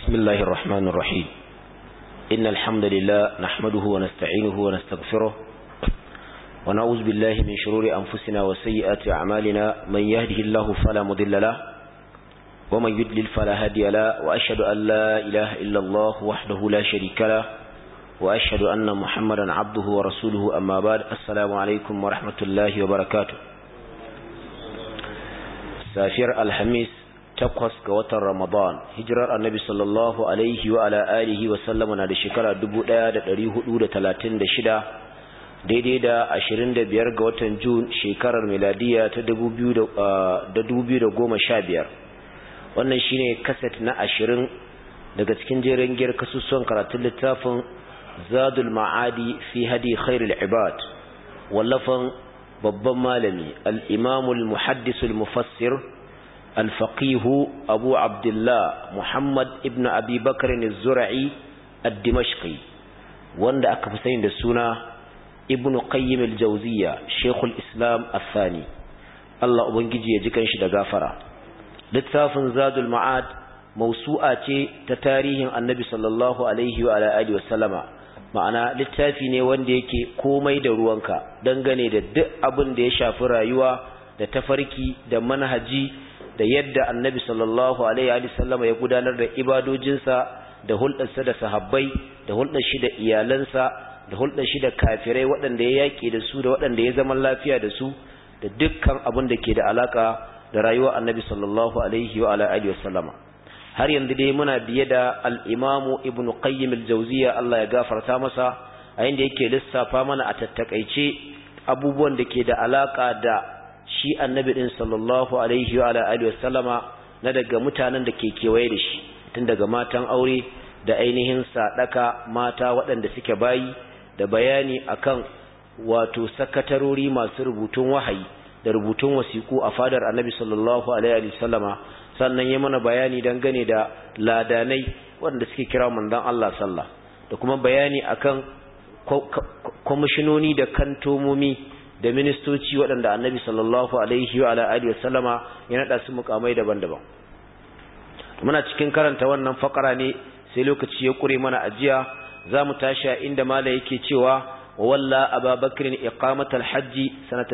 بسم الله الرحمن الرحيم إن الحمد لله نحمده ونستعينه ونستغفره ونعوذ بالله من شرور أنفسنا وسيئات أعمالنا من يهده الله فلا مضل له ومن يضلل فلا هادي له وأشهد أن لا إله إلا الله وحده لا شريك له وأشهد أن محمدا عبده ورسوله أما بعد السلام عليكم ورحمة الله وبركاته سافر الحميس takwas ga watan Ramadan hijirar annabi sallallahu alaihi wa ala alihi wa sallama na da shekara 1436 daidai da 25 ga watan Jun shekarar miladiya ta 2015 wannan shine kaset na 20 daga cikin jerin giyar kasusuwan karatun littafin Zadul Ma'adi fi hadi khairul ibad wallafan babban malami al-Imam al-Muhaddis al-Mufassir الفقيه أبو عبد الله محمد ابن أبي بكر الزرعي الدمشقي وند أكفسين السنة ابن قيم الجوزية شيخ الإسلام الثاني الله أبنجي يجيكن شد غافرة لتساف زاد المعاد موسوعة تتاريخ النبي صلى الله عليه وعلى آله وسلم ma'ana littafi ne wanda yake komai da ruwanka dangane da duk abin da ya shafi rayuwa da tafarki da manhaji da yadda annabi sallallahu alaihi wa sallama ya gudanar da ibadojinsa da hulɗarsa da sahabbai da hulɗar shi da iyalansa da hulɗar shi da kafirai waɗanda ya yaƙi da su da waɗanda ya zama lafiya da su da dukkan abin da ke da alaka da rayuwar annabi sallallahu alaihi wa alihi wasallama har yanzu dai muna biye da al-imamu ibnu qayyim al-jawziyya Allah ya gafarta masa a inda yake lissafa mana a tattakaice abubuwan da ke da alaka da shi annabi din sallallahu alaihi wa alihi wasallama na daga mutanen da ke kewaye da shi tun daga matan aure da ainihin sadaka mata waɗanda suke bayi da bayani akan wato sakatarori masu rubutun wahayi da rubutun wasiku a fadar annabi sallallahu alaihi wasallama sannan yayi mana bayani dangane da ladanai waɗanda suke kira manzon Allah sallallahu da kuma bayani akan komishinoni da kantomomi da ministoci waɗanda annabi sallallahu alaihi wa alihi wasallama ya nada su mukamai daban-daban muna cikin karanta wannan fakara ne sai lokaci ya kure mana ajiya zamu tashi inda mala yake cewa walla ababakrin iqamatal hajji sanata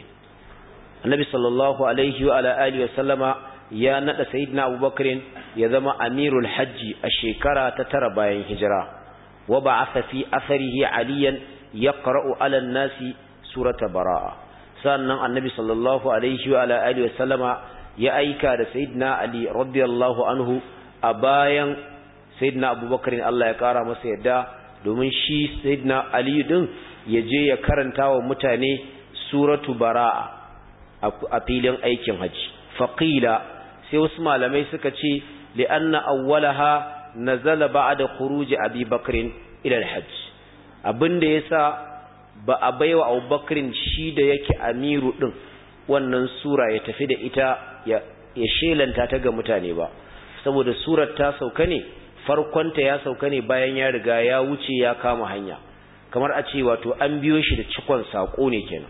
90 annabi sallallahu alaihi wa alihi wasallama ya nada sayyidina abubakrin ya zama amirul hajji a shekara ta 9 bayan hijira wa ba'atha fi atharihi aliyan yaqra'u 'ala an-nasi surata bara'a sannan annabi sallallahu alaihi wa alihi wa sallama ya aika da sayyidina ali radiyallahu anhu a bayan sayyidina abubakar Allah ya kara masa yadda domin shi sayyidina ali din ya je ya karanta wa mutane suratu bara'a a filin aikin haji faqila sai wasu malamai suka ce li'anna awwalaha nazala ba'da khuruj abi bakr ila al-hajj abinda yasa ba a baiwa abubakrin shi da yake amiru din wannan sura ya tafi da ita ya shelanta ta ga mutane ba saboda surar ta sauka ne farkonta ya sauka ne bayan ya riga ya wuce ya kama hanya kamar a ce wato an biyo shi da cikon sako ne kenan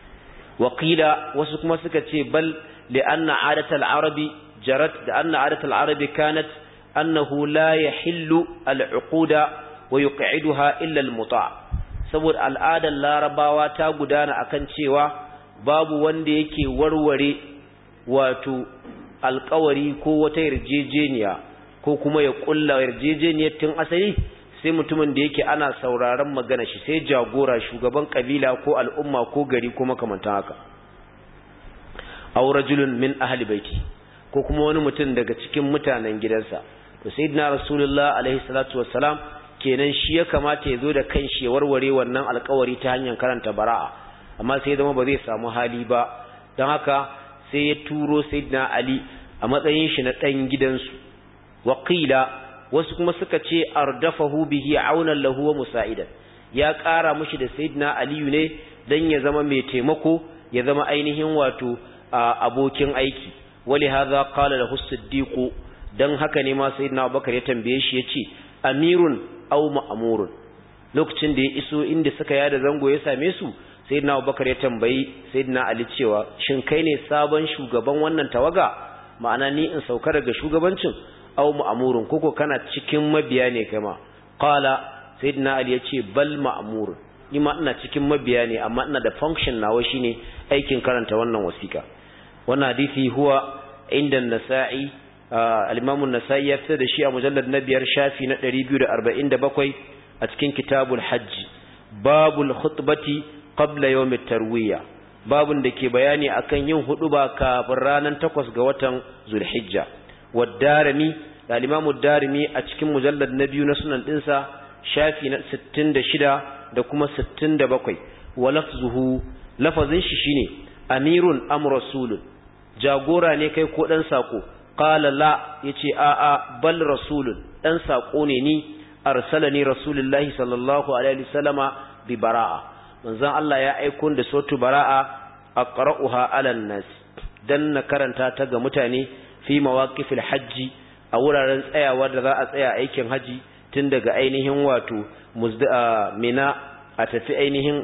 waqila wasu kuma suka ce bal li'anna adatul arabi jarat da anna adatul arabi kanat annahu la yahillu al-uquda wa yuq'iduha illa al-muta' saboda al'adar larabawa ta gudana akan cewa babu wanda yake warware wato alƙawari ko wata yarjejeniya ko kuma ya kulla yarjejeniyar tun asali sai mutumin da yake ana sauraron magana shi sai jagora shugaban kabila ko al'umma ko gari ko makamantan haka aw rajulun min ahli baiti ko kuma wani mutum daga cikin mutanen gidansa to sayyidina rasulullah alaihi salatu wassalam kenan shi ya kamata ya zo da kanshi ya warware wannan alƙawari ta hanyar karanta bara'a amma sai zama ba zai samu hali ba don haka sai ya turo sayyidina ali a matsayin shi na ɗan gidansu waqila wasu kuma suka ce ardafahu bihi aunan lahu wa musaidan ya ƙara mushi da sayyidina aliyu ne dan ya zama mai taimako ya zama ainihin wato abokin aiki wali hadha qala lahu as-siddiq dan haka ne ma sayyidina abubakar ya tambaye shi yace amirun aw ma'murun lokacin da ya iso inda suka yada zango ya same su sayyidina abubakar ya tambayi sayyidina ali cewa shin kai ne sabon shugaban wannan tawaga ma'ana ni in sauka daga shugabancin aw ma'murun koko kana cikin mabiya ne kai ma qala sayyidina ali yace bal ma'murun ni ma ina cikin mabiya ne amma ina da function nawa shine aikin karanta wannan wasiqa wannan hadisi huwa inda an-nasa'i al-imam an-nasa'i ya fitar da shi a mujallad na 5 shafi na 247 a cikin kitabul hajj babul khutbati qabla yawm at-tarwiya babun da ke bayani akan yin huduba kafin ranar 8 ga watan zulhijja wad-darimi da al-imam ad-darimi a cikin mujallad na 2 na sunan dinsa shafi na 66 da kuma 67 wa lafzuhu lafazin shi shine amirun am rasulun jagora ne kai ko dan sako qala la yace a a bal rasulun dan sako ne ni arsalani rasulullahi sallallahu alaihi wasallama bi bara'a manzon Allah ya aiko da sautu bara'a aqra'uha 'alan nas dan na karanta ta ga mutane fi mawaqifil hajji a wuraren tsayawa da za a tsaya aikin haji tun daga ainihin wato mina a tafi ainihin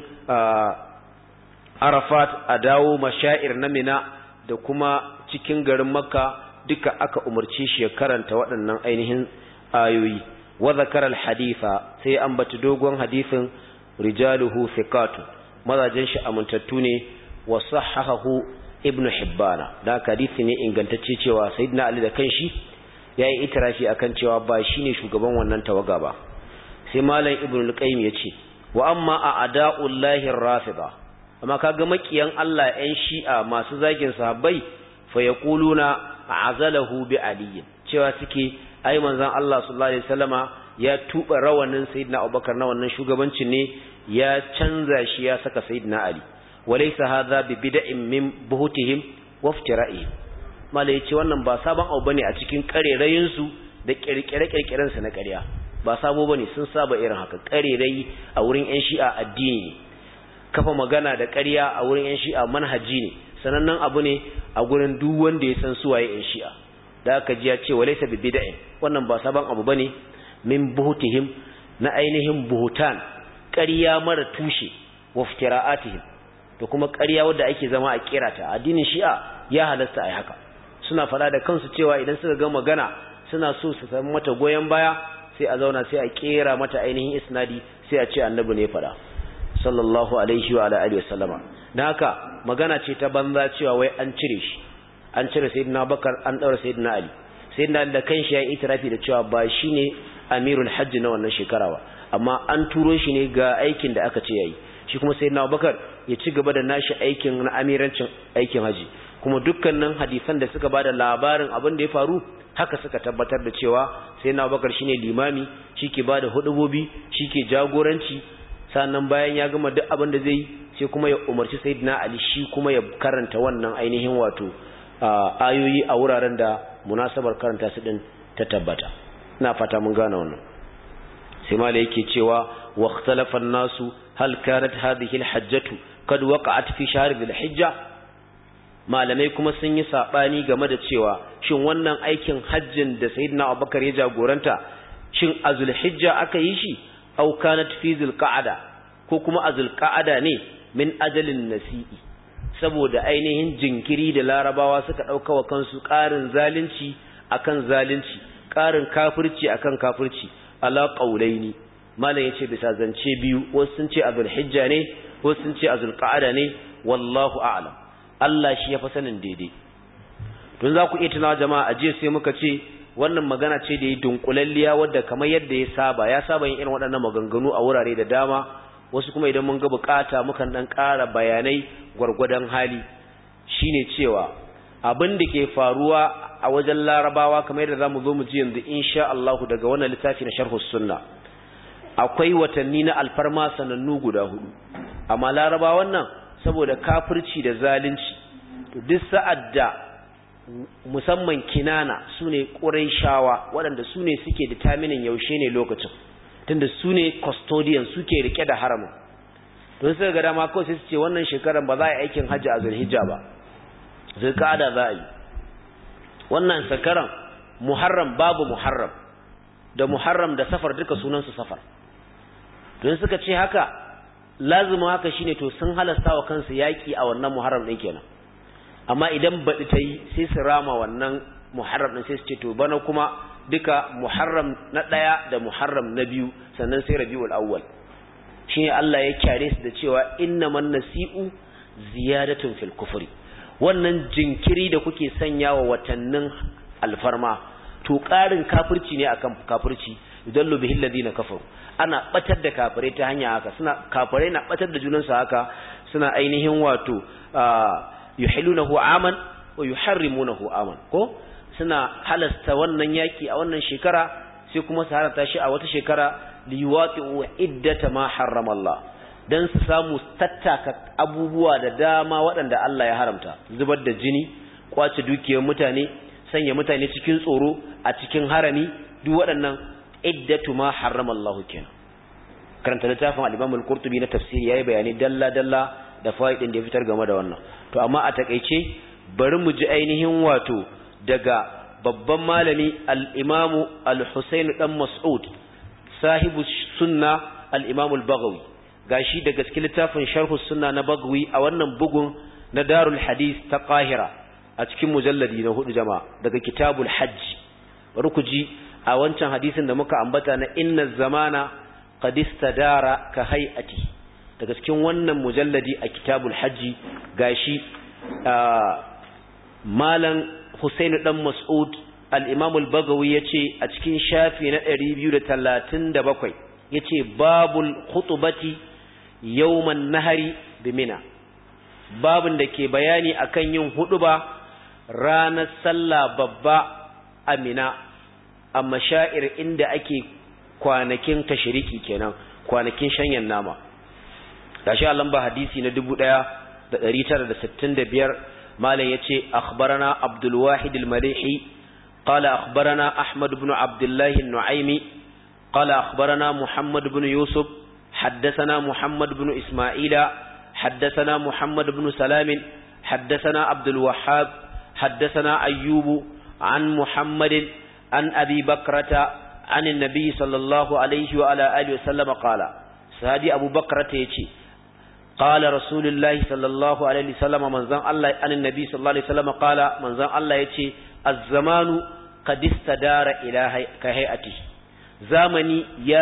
arafat a dawo mashair na mina da kuma cikin garin makka duka aka umarci shi ya karanta waɗannan ainihin ayoyi wa zakara alhaditha sai an bata dogon hadisin rijaluhu thiqatu mazajin shi amintattu ne wa sahahahu ibnu hibbana da hadisi ne ingantacce cewa sayyidina ali da kanshi yayi itirafi akan cewa ba shine shugaban wannan tawaga ba sai malam ibnu al-qayyim yace wa amma a'da'ullahi ar-rafida amma kaga makiyan Allah ɗan shi'a masu zagin sahabbai fa yaquluna a'azalahu bi ali cewa suke ai manzon Allah sallallahu alaihi wasallama ya tuba rawanin sayyidina Abubakar na wannan shugabancin ne ya canza shi ya saka sayyidina Ali walaysa hadha bi bid'in min buhutihim wa iftira'ihim mala yace wannan ba sabon abu bane a cikin karerayin su da kirkire-kirkiren su na ƙarya ba sabo bane sun saba irin haka karerayi a wurin ƴan shi'a addini kafa magana da ƙarya a wurin ƴan shi'a manhaji ne sanannen abu ne a gurin duk wanda ya san su waye ƴan shi'a da aka ji ya ce walaysa bi bid'in wannan ba sabon abu bane min buhutihim na ainihin buhutan ƙarya mara tushe wa iftira'atihim da kuma ƙarya wadda ake zama a kirata addinin shi'a ya halasta ai haka suna fara da kansu cewa idan suka ga magana suna so su samu mata goyen baya sai a zauna sai a kera mata ainihin isnadi sai a ce annabi ne fada sallallahu alaihi wa ala alihi wasallama dan haka magana ce ta banza cewa wai an cire shi an cire sayyidina Bakar an daura sayyidina Ali sayyidina Ali da kanshi ya yi itirafi da cewa ba shine amirul hajj na wannan shekara ba amma an turo shi ne ga aikin da aka ce yayi shi kuma sayyidina Abubakar ya ci gaba da nashi aikin na amirancin aikin haji kuma dukkanin hadisan da suka bada labarin abin da ya faru haka suka tabbatar da cewa sayyidina Abubakar shine limami shike bada hudubobi shike jagoranci sannan bayan ya gama duk abin da zai sai kuma ya umarci sayyidina Ali shi kuma ya karanta wannan ainihin wato ayoyi a wuraren da munasabar karanta su din ta tabbata ina fata mun gane wannan sai malai yake cewa wa ikhtalafa an-nasu hal kanat hadhihi al-hajjatu kad waqa'at fi shahr al-hijja malamai kuma sun yi sabani game da cewa shin wannan aikin hajjin da sayyidina Abubakar ya jagoranta shin azul hijja aka yi shi aw kanat fi zulqa'ada ko kuma azul qa'ada ne min ajalin nasi'i saboda ainihin jinkiri da larabawa suka dauka wa kansu ƙarin zalunci akan zalunci ƙarin kafirci akan kafirci ala qaulaini malam yace bisa zance biyu wasu sun ce azul hijja ne wasu sun ce azul qa'ada ne wallahu a'lam Allah shi ya fa sanin daidai don za ku iya tunawa jama'a aje sai muka ce wannan magana ce da yi dunkulalliya wadda kamar yadda ya saba yin irin waɗannan maganganu a wurare da dama wasu kuma idan mun ga bukata mukan dan ƙara bayanai gwargwadon hali shine cewa abin da ke faruwa a wajen larabawa kamar yadda zamu zo mu ji yanzu insha Allah daga wannan littafi na sharhus sunna akwai watanni na alfarma sanannu guda 4 amma larabawan nan saboda kafirci da zalunci to duk sa'ad da musamman kinana sune quraishawa waɗanda sune suke determining yaushe ne lokacin tunda sune custodian suke rike da haramin don sai ga dama kawai sai su ce wannan shekaran ba za a yi aikin hajji a zulhijja ba zulqa'ada za a yi wannan shekaran muharram babu muharram da muharram da safar duka sunan su safar don suka ce haka lazima haka shine to sun halasta wa kansu yaki a wannan muharram din kenan amma idan baɗi ta yi sai su rama wannan muharram din sai su ce to bana kuma duka Muharram na 1 da Muharram na 2 sannan sai Rabiul Awwal shine Allah ya kyare su da cewa innaman nasi'u ziyadatun fil kufri wannan jinkiri da kuke sanyawa watannin alfarma to ƙarin kafirci ne akan kafirci idallu bihil ladina kafaru ana batar da kafirai ta hanya haka kafirai na batar da junansu haka suna ainihin wato yuhilunahu aman wa yuharrimunahu aman ko suna halasta wannan yaki a wannan shekara sai kuma su harata shi a wata shekara liwaqi'u iddata ma harrama Allah dan su samu tattaka abubuwa da dama waɗanda Allah ya haramta zubar da jini kwace dukiyar mutane sanya mutane cikin tsoro a cikin harami duk waɗannan iddatu ma harrama Allah kenan karanta littafin al-Imam al-Qurtubi na tafsiri yayi bayani dalla dalla da faidin da ya fitar game da wannan to amma a takeice bari mu ji ainihin wato daga babban malami al-Imam al-Husayn dan Mas'ud sahibu sunna al-Imam al-Baghawi gashi daga cikin littafin Sharh sunna na Baghawi a wannan bugun na Darul Hadith ta Qahira a cikin mujalladi na 4 jama'a daga Kitabul Hajj bari ku ji a wancan hadisin da muka ambata na inna zamana qad istadara ka hay'ati daga cikin wannan mujalladi a Kitabul Hajj gashi malam Husain dan Mas'ud al-Imam al-Baghawi yace a cikin shafi na 237 yace babul khutbati yawman nahari bi Mina babun da ke bayani akan yin huduba ranar sallah babba a Mina a mashair inda ake kwanakin tashriki kenan kwanakin shanyan nama gashi Allah ba hadisi na 1965 malam yace akhbarana Abdul Wahid al-Malihi qala akhbarana Ahmad ibn Abdullah an-Nu'aymi qala akhbarana Muhammad ibn Yusuf haddathana Muhammad ibn Isma'ila haddathana Muhammad ibn Salam haddathana Abdul Wahhab haddathana Ayyub an Muhammad an Abi Bakrata عن النبي صلى الله عليه وعلى آله وسلم قال سادي أبو بكرة يتي قال رسول الله صلى الله عليه وسلم من زن الله عن النبي صلى الله عليه وسلم قال من زن الله يتي الزمان قد استدار إلى كهيئته زمني يا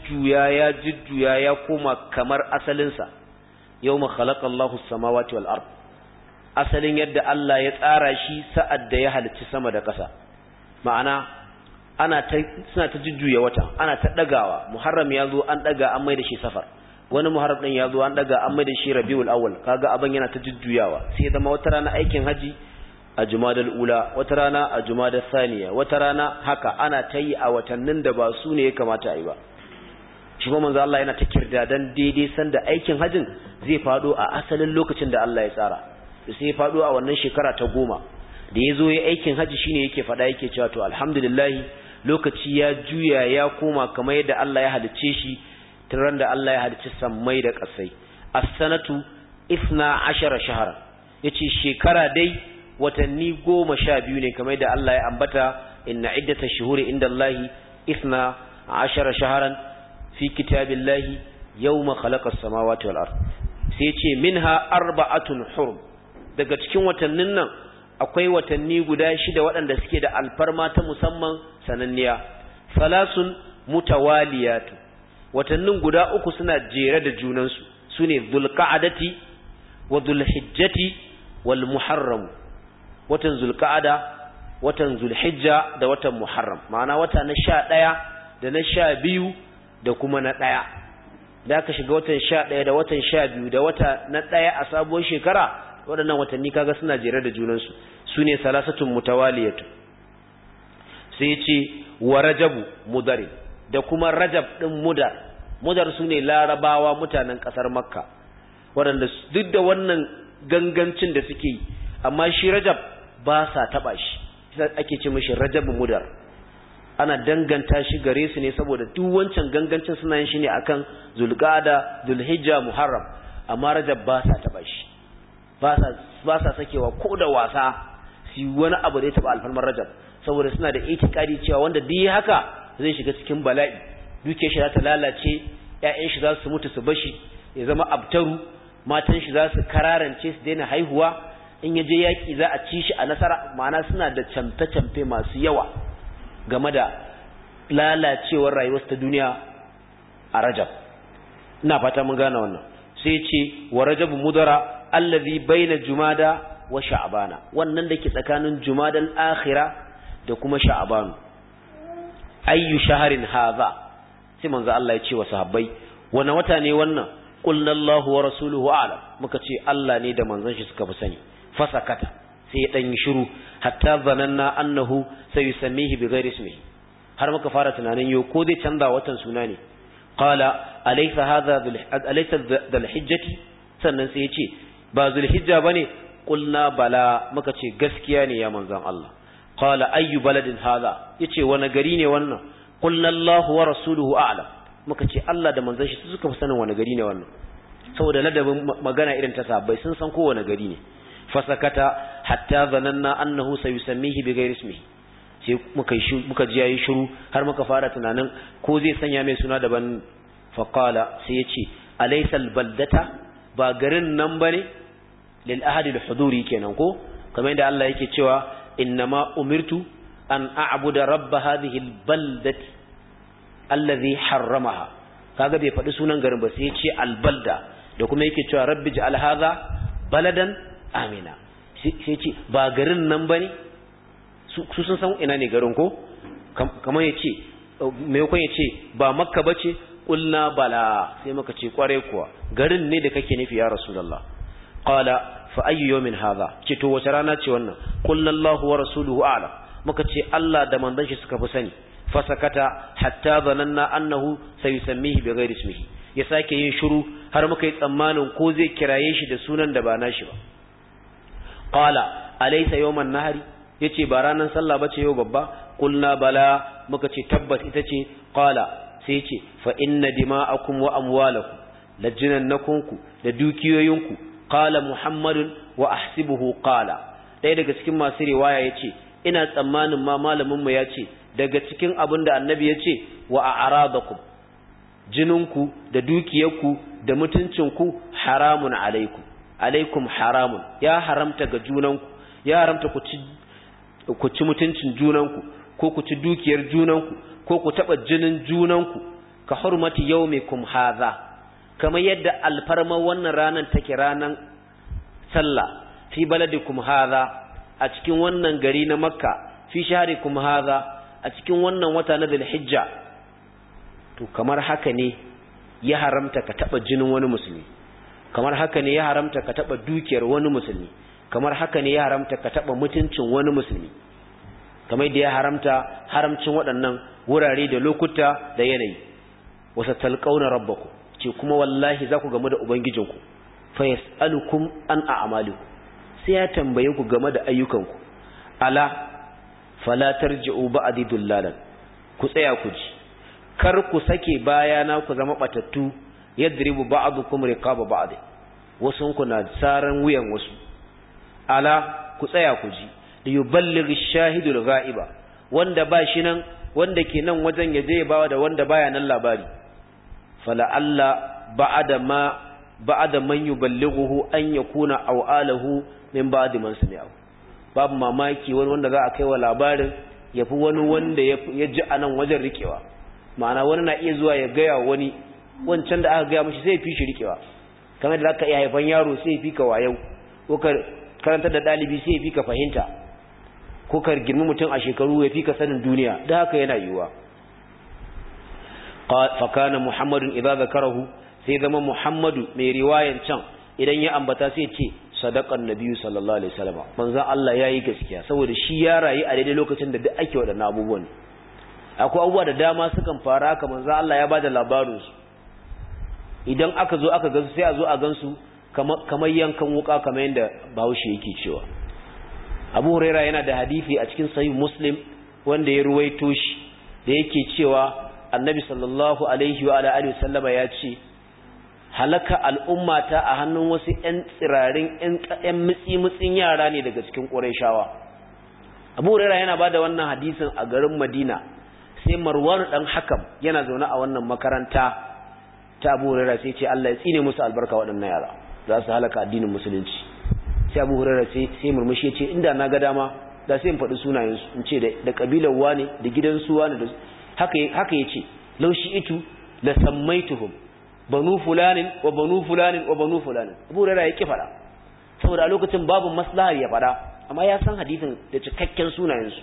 ججو يا كوما كمر أسلنسا يوم خلق الله السماوات والأرض أسلن يد الله يتعارى شي سأد يهل التسمى دكسا معنا suna ta jujjuya wata ana ta dagawa muharram yazo an daga an mai da shi safar wani muharram din yazo an daga an mai da shi rabiul awwal kaga abin yana ta jujjuyawa sai zama wata rana aikin haji a jumadal ula wata rana a jumadal thaniya wata rana haka ana ta yi a watannin da ba su ne ya kamata a yi ba shi kuma manzo Allah yana ta kirdadan daidai sanda aikin hajin zai fado a asalin lokacin da Allah ya tsara sai ya fado a wannan shekara ta 10 da yazo yayin aikin haji shine yake fada yake cewa to alhamdulillah lokaci ya juya ya koma kamar yadda Allah ya halicce shi tun da Allah ya halicci sammai da ƙasai as-sanatu 12 shahran yace shekara dai watanni 12 ne kamar yadda Allah ya ambata inna iddatash shuhuri indallahi 12 shahran fi kitabillahi yawma khalaqas samawati wal ard sai yace minha arba'atun hurum daga cikin watannin nan akwai watanni guda 6 waɗanda suke da alfarma ta musamman sananniya salasun mutawaliyatu watannin guda 3 suna jere da junansu sune zulqa'adati wa zulhijjati wal muharram watan zulqa'ada watan zulhijja da watan muharram ma'ana wata na 11 da na 12 da kuma na 1 da aka shiga watan 11 da watan 12 da wata na 1 a sabuwar shekara waɗannan watanni kaga suna jere da junansu sune salasatun mutawaliyatu sai ce wa rajabu mudar da kuma rajab din mudar sune larabawa mutanen kasar makka waɗanda duk da wannan gangancin da suke yi amma shi rajab ba sa taba shi sai ake ce mishi rajabu mudar ana danganta shi gare su ne saboda duk wancan gangancin suna yin shi ne akan zulqa'ada zulhijja muharram amma rajab ba sa taba shi ba sa sakewa ko da wasa su wani abu da ya taba alfarmar rajab saboda suna da itikadi cewa wanda duk haka zai shiga cikin bala'i duke shi za ta lalace ƴaƴan shi za su mutu su bashi ya zama abtaru matan shi za su kararance su daina haihuwa in yaje yaki za a ci shi a nasara ma'ana suna da camfe-camfe masu yawa game da lalacewar rayuwar ta duniya a Rajab. Ina fata mun gane wannan. Sai ce wa Rajab mudara allazi baina Jumada wa Sha'bana, wannan dake tsakanin Jumadal akhira da kuma Sha'ban. Ayyu shaharin hadha, sai manzo Allah ya ce wa sahabbai, wani wata ne wannan? Qulna Allahu wa rasuluhu a'lam, muka ce Allah ne da manzon shi suka fi sani. Fasakata, sai ya dan yi shiru, hatta zananna annahu sayusammihi bighairi ismihi, har muka fara tunanin yau ko zai canza watan suna ne. Qala alaysa hadha dhul hijjati, sannan sai ya ce ba zulhijja bane? Qulna bala, muka ce gaskiya ne ya manzon Allah. Qala ayyu baladin hadha, yace wani gari ne wannan? Qulna Allahu wa rasuluhu a'lam, muka ce Allah da manzon shi suka fi sanin wani gari ne wannan. Saboda ladabin magana irin ta sahabbai sun san ko wani gari ne. Fasakata hatta zananna annahu sayusammihi bighairi ismihi, sai muka ji yayi shiru har muka fara tunanin ko zai sanya mai suna daban. Faqala, sai yace alaysa albaldata, ba garin nan bane? Lil ahadi alhuduri kenan ko, kamar yadda Allah yake cewa innama umirtu an a'budu rabb hadhihi albaldati allazi harramaha. Kaga bai faɗi sunan garin ba, sai ya ce albalda, da kuma yake cewa rabbi ja'al hadha baladan amina, sai ce ba garin nan bane? su sun san ina ne garin ko, kamar ya ce maimakon ya ce ba makka bace, qulna bala, sai muka ce kware kuwa garin ne da kake nufi ya rasulullah. Qala fa ayyu yawmin hadha, ce to wace rana ce wannan? Qulna Allahu wa rasuluhu a'lam, muka ce Allah da manzon shi suka fi sani. Fasakata hatta zananna annahu sayusammihi bighairi ismihi, ya sake yin shiru har muka yi tsammanin ko zai kiraye shi da sunan da ba nashi ba. Qala alaysa yawman nahari, yace ba ranan sallah bace yau babba? Qulna bala, muka ce tabbas ita ce. Qala, sai yace fa inna dima'akum wa amwalakum, lajinannakum da dukiyoyinku. Qala Muhammadun wa ahsibuhu qala, ɗaya daga cikin masu riwaya yace ina tsammanin ma malamin mu yace daga cikin abin da annabi yace wa a'radakum, jininku da dukiyarku da mutuncinku haramun alaikum haramun, ya haramta ga junanku, ya haramta ku ci mutuncin junanku, ko ku ci dukiyar junanku, ko ku taba jinin junanku. Ka hurmati yawmikum hadha, kamar yadda alfarma wannan ranan take ranan sallah, fi baladikum hadha, a cikin wannan gari na Makka, fi shahrikum hadha, a cikin wannan wata na Dhul-Hijja. To kamar haka ne ya haramta ka taba jinin wani musulmi, kamar haka ne ya haramta ka taba dukiyar wani musulmi, kamar haka ne ya haramta ka taba mutuncin wani musulmi, kamar da ya haramcin waɗannan wurare da lokuta da yanayi. Wasa talqauna rabbakum, ce kuma wallahi za ku gamu da ubangijinku. Fa yas'alukum an a'malikum, sai ya tambaye ku game da ayyukanku. Ala fala tarji'u ba'di dullalan, ku tsaya ku ji, kar ku sake bayana ku zama batattu. Yadribu ba'dukum riqaba ba'd, wasun ku na saran wuyan wasu. Ala, ku tsaya ku ji, li yuballighi ash-shahidul ghaiba, wanda ba shi nan, wanda ke nan wajen yaje ya bawa da wanda baya nan labari. Fala alla ba'da man yuballighuhu an yakuna awalahu min ba'di man sami'ahu, babu mamaki wani wanda za a kai wa labarin yafi wani wanda ya ji anan wajen rikewa. Ma'ana wani na iya zuwa ya gaya wani, wancan da aka gaya mashi sai ya fi shi rikewa. Kamar da zaka iya haifan yaro sai ya fi ka wayau, ko ka karantar da dalibi sai ya fi ka fahimta, ko ka girmi mutum a shekaru ya fi ka sanin duniya, da haka yana yiwuwa. Fa kana Muhammadun idza zakarahu, sai zama Muhammadu mai riwayan can idan ya ambata sai ce sadaqan nabiyyu sallallahu alaihi wasallam, manzon Allah yayi gaskiya, saboda shi ya rayu a daidai lokacin da duk ake wadannan abubuwan. Akwai abubuwa da dama sukan fara haka, manzon Allah ya bada labarin su. Idan aka zo aka gansu sai a zo a gansu kamar yankan wuka, kamar yadda Bahaushe yake cewa. Abu Huraira yana da hadisi a cikin Sahih Muslim wanda ya ruwaito shi, da yake cewa Annabi sallallahu alaihi wa alihi wasallama ya ce halaka al'ummata a hannun wasu ƴan tsirarin ƴan mutsi-mutsin yara ne daga cikin Qurayshawa. Abu Huraira yana bada wannan hadisin a garin Madina, sai Marwan dan Hakam yana zaune a wannan makaranta ta Abu Huraira, sai ce Allah ya tsine musu albarka waɗannan yara, za su halaka addinin musulunci. Sai Abu Huraira sai murmushi ya ce inda na ga dama da sai in faɗi sunayensu in ce da kabilar wane da gidansu wane da haka yace law shi'tu la sammaituhum banu fulanin wa banu fulanin wa banu fulanin Abu Hurairah yake faɗa saboda a lokacin babu maslahar ya faɗa amma ya san hadisin da cikakken sunayensu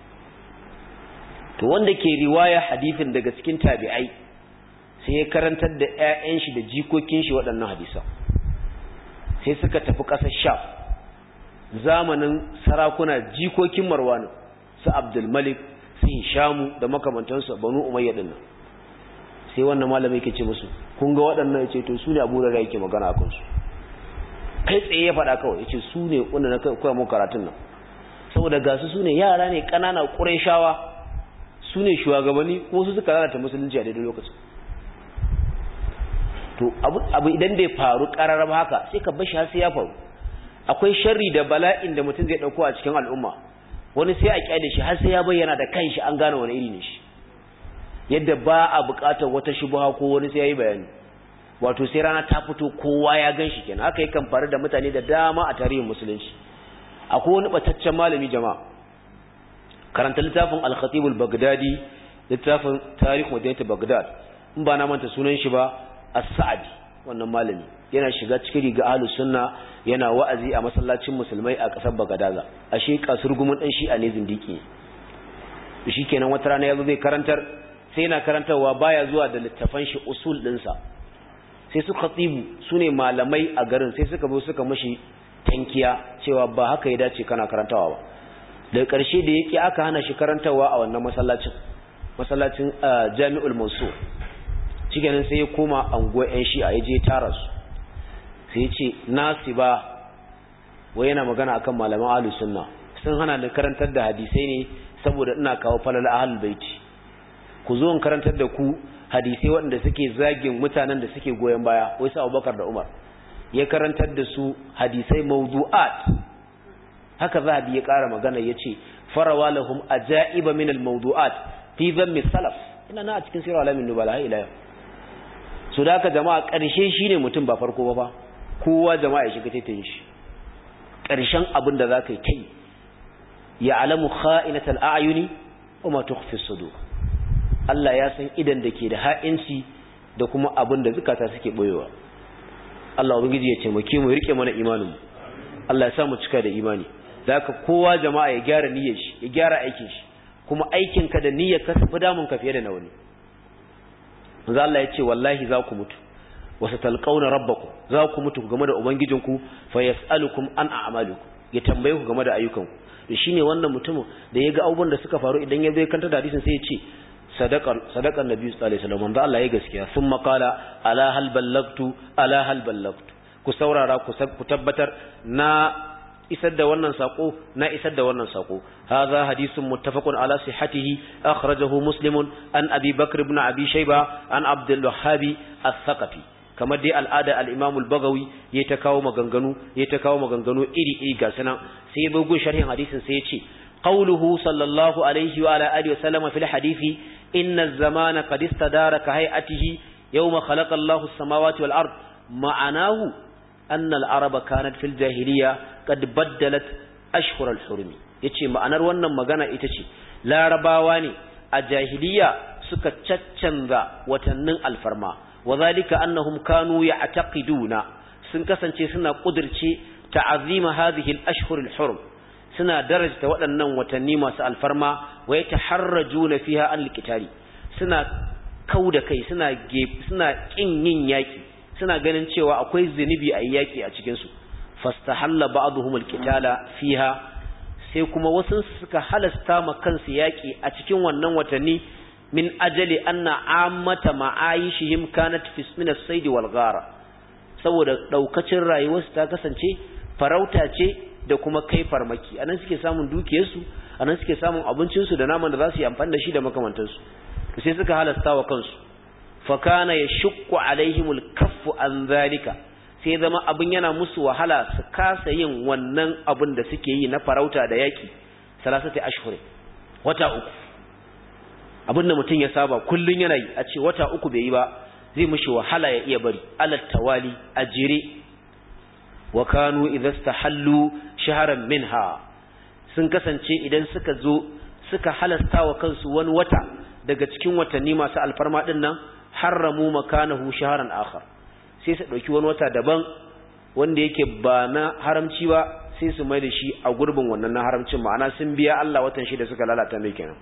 to wanda ke riwaya hadisin daga cikin tabi'ai sai ya karantar da ƴaƴan shi da jikokin shi waɗannan hadisan sai suka tafi ƙasar Sham zamanin sarakuna jikokin Marwan su Abdul Malik su Hishamu da makamantansu Banu Umayya din nan sai wannan malami yake ce musu kun ga waɗannan yace to su ne Abu Hurairah yake magana akan su kai tsaye ya faɗa kawai yace su ne wanda na koya muku karatun nan saboda ga su ne yara ne ƙanana Qurayshawa su ne shugabanni ko su suka lalata musulunci a daidai lokacin to abu idan bai faru ƙararraba haka sai ka bar shi har sai ya faru akwai sharri da bala'in da mutum zai dauko a cikin al'umma wani sai a kyale shi har sai ya bayyana da kanshi an gane wani iri ne shi yadda ba a buƙatar wata shubha ko wani sai yayi bayani wato sai rana ta fito kowa ya ganshi kenan haka yakan faru da mutane da dama a tarihin musulunci akwai wani bataccen malami jama'a karanta littafin al-Khatib al-Baghdadi littafin Tarikh Madinat Baghdad in ba na manta sunan shi ba As-Sa'di wannan malami yana shiga cikin riga ahlus sunna yana wa'azi a masallacin musulmai a kasar Bagadaza ashe kasurgumin dan shi'a ne zindiki shikenan wata rana yazo zai karantar sai yana karantawa baya zuwa da littafan shi usul dinsa sai su khatibu sune malamai a garin sai suka zo suka mishi tankiya cewa ba haka ya dace kana karantawa ba daga ƙarshe da yake aka hana shi karantawa a wannan masallacin Jami'ul Mansur shikenan sai ya koma anguwar ƴan shi'a ya je tara su sai ya ce nasiba wai yana magana akan malaman ahlus sunna sun hana da karantar da hadisai ne saboda ina kawo falal ahlul baiti ku zo in karantar da ku hadisai waɗanda suke zagin mutanen da suke goyen baya wai sai Abubakar da Umar ya karantar da su hadisai mawdu'at haka zahabi ya ƙara magana yace farawa lahum ajaiba min al mawdu'at fi dhammi salaf ina na a cikin sirr alamin nubala ila yau so da haka jama'a ƙarshe shine mutum ba farko ba kowa jama'a ya shiga taitayin shi ƙarshen abin da zaka yi kai ya alamu kha'inatal a'yuni wa ma tukhfi as-sudur Allah ya san idan dake da ha'inci da kuma abin da zakata suke boyewa Allah ubangiji ya taimake mu rike mana imanin mu Allah ya sa mu cika da imani zaka kowa jama'a ya gyara niyyar shi ya gyara aikin shi kuma aikin ka da niyyar ka tafi damun ka fiye da nawani manzo Allah ya ce wallahi za ku mutu wasatalqauna rabbakum za ku mutu game da ubangijinku fa yasalukum an a'malikum ya tambaye ku game da ayyukanku da shine wannan mutumin da yaga abubuwan da suka faru idan ya bai kanta da hadisin sai ya ce sadaqan nabi sallallahu alaihi wasallam manzo Allah ya gaskiya thumma qala ala hal ballagtu ku saurara ku tabbatar na isar da wannan sako hadha hadithun muttafaqun ala sihhatihi akhrajahu muslimun an abi bakr ibn abi shayba an abdul wahhab as-saqafi kamar dai al'ada al-imam al-bagawi ya ta kawo maganganu iri ga sanan sai bugun sharhin hadisin sai ya ce qawluhu sallallahu alaihi wa ala alihi wa sallama fil hadithi inna az-zamana qad istadara ka hay'atihi yawma khalaqa Allahu as-samawati wal ard ma'anahu anna al-araba kanat fil jahiliya qad baddalat ashhur al-hurum yace ma'anar wannan magana ita ce larabawa ne a jahiliya suka caccanza watannin alfarma wadhalika annahum kanu ya'taqiduna sun kasance suna kudirce ta'azima hadhihi al-ashhur al-hurum suna darajta waɗannan watanni masu alfarma wa yataharrajuna fiha an al-qitali suna kauda kai suna kin yin yaki suna ganin cewa akwai zinubi a yaki a cikin su fastahalla ba'dhum al-qitala fiha sai kuma wasu suka halasta ma kansu yaki a cikin wannan watanni min ajali anna ammata ma'ayishihim kanat fi min as-sayd wal ghara saboda daukacin rayuwarsu ta kasance farauta ce da kuma kai farmaki anan suke samun dukiyarsu anan suke samun abincin su da naman da za su yi amfani da shi da makamantansu sai suka halasta wa kansu fa kana yashqu alaihimul kaffu an zalika sai zama abin yana musu wahala su kasa yin wannan abin da suke yi na farauta da yaki salasati ashhur wata uku abinda mutum ya saba kullun yana yi a ce wata uku bai yi ba zai mishi wahala ya iya bari alat tawali ajire wa kanu idha istahallu shahran minha sun kasance idan suka zo suka halasta wa kansu wani wata daga cikin watanni masu alfarma din nan harramu makanahu shahran akhar sai su dauki wani wata daban wanda yake ba na haramci ba sai su mai da shi a gurbin wannan na haramcin, ma'ana sun biya Allah watan shi da suka lalata mai kenan.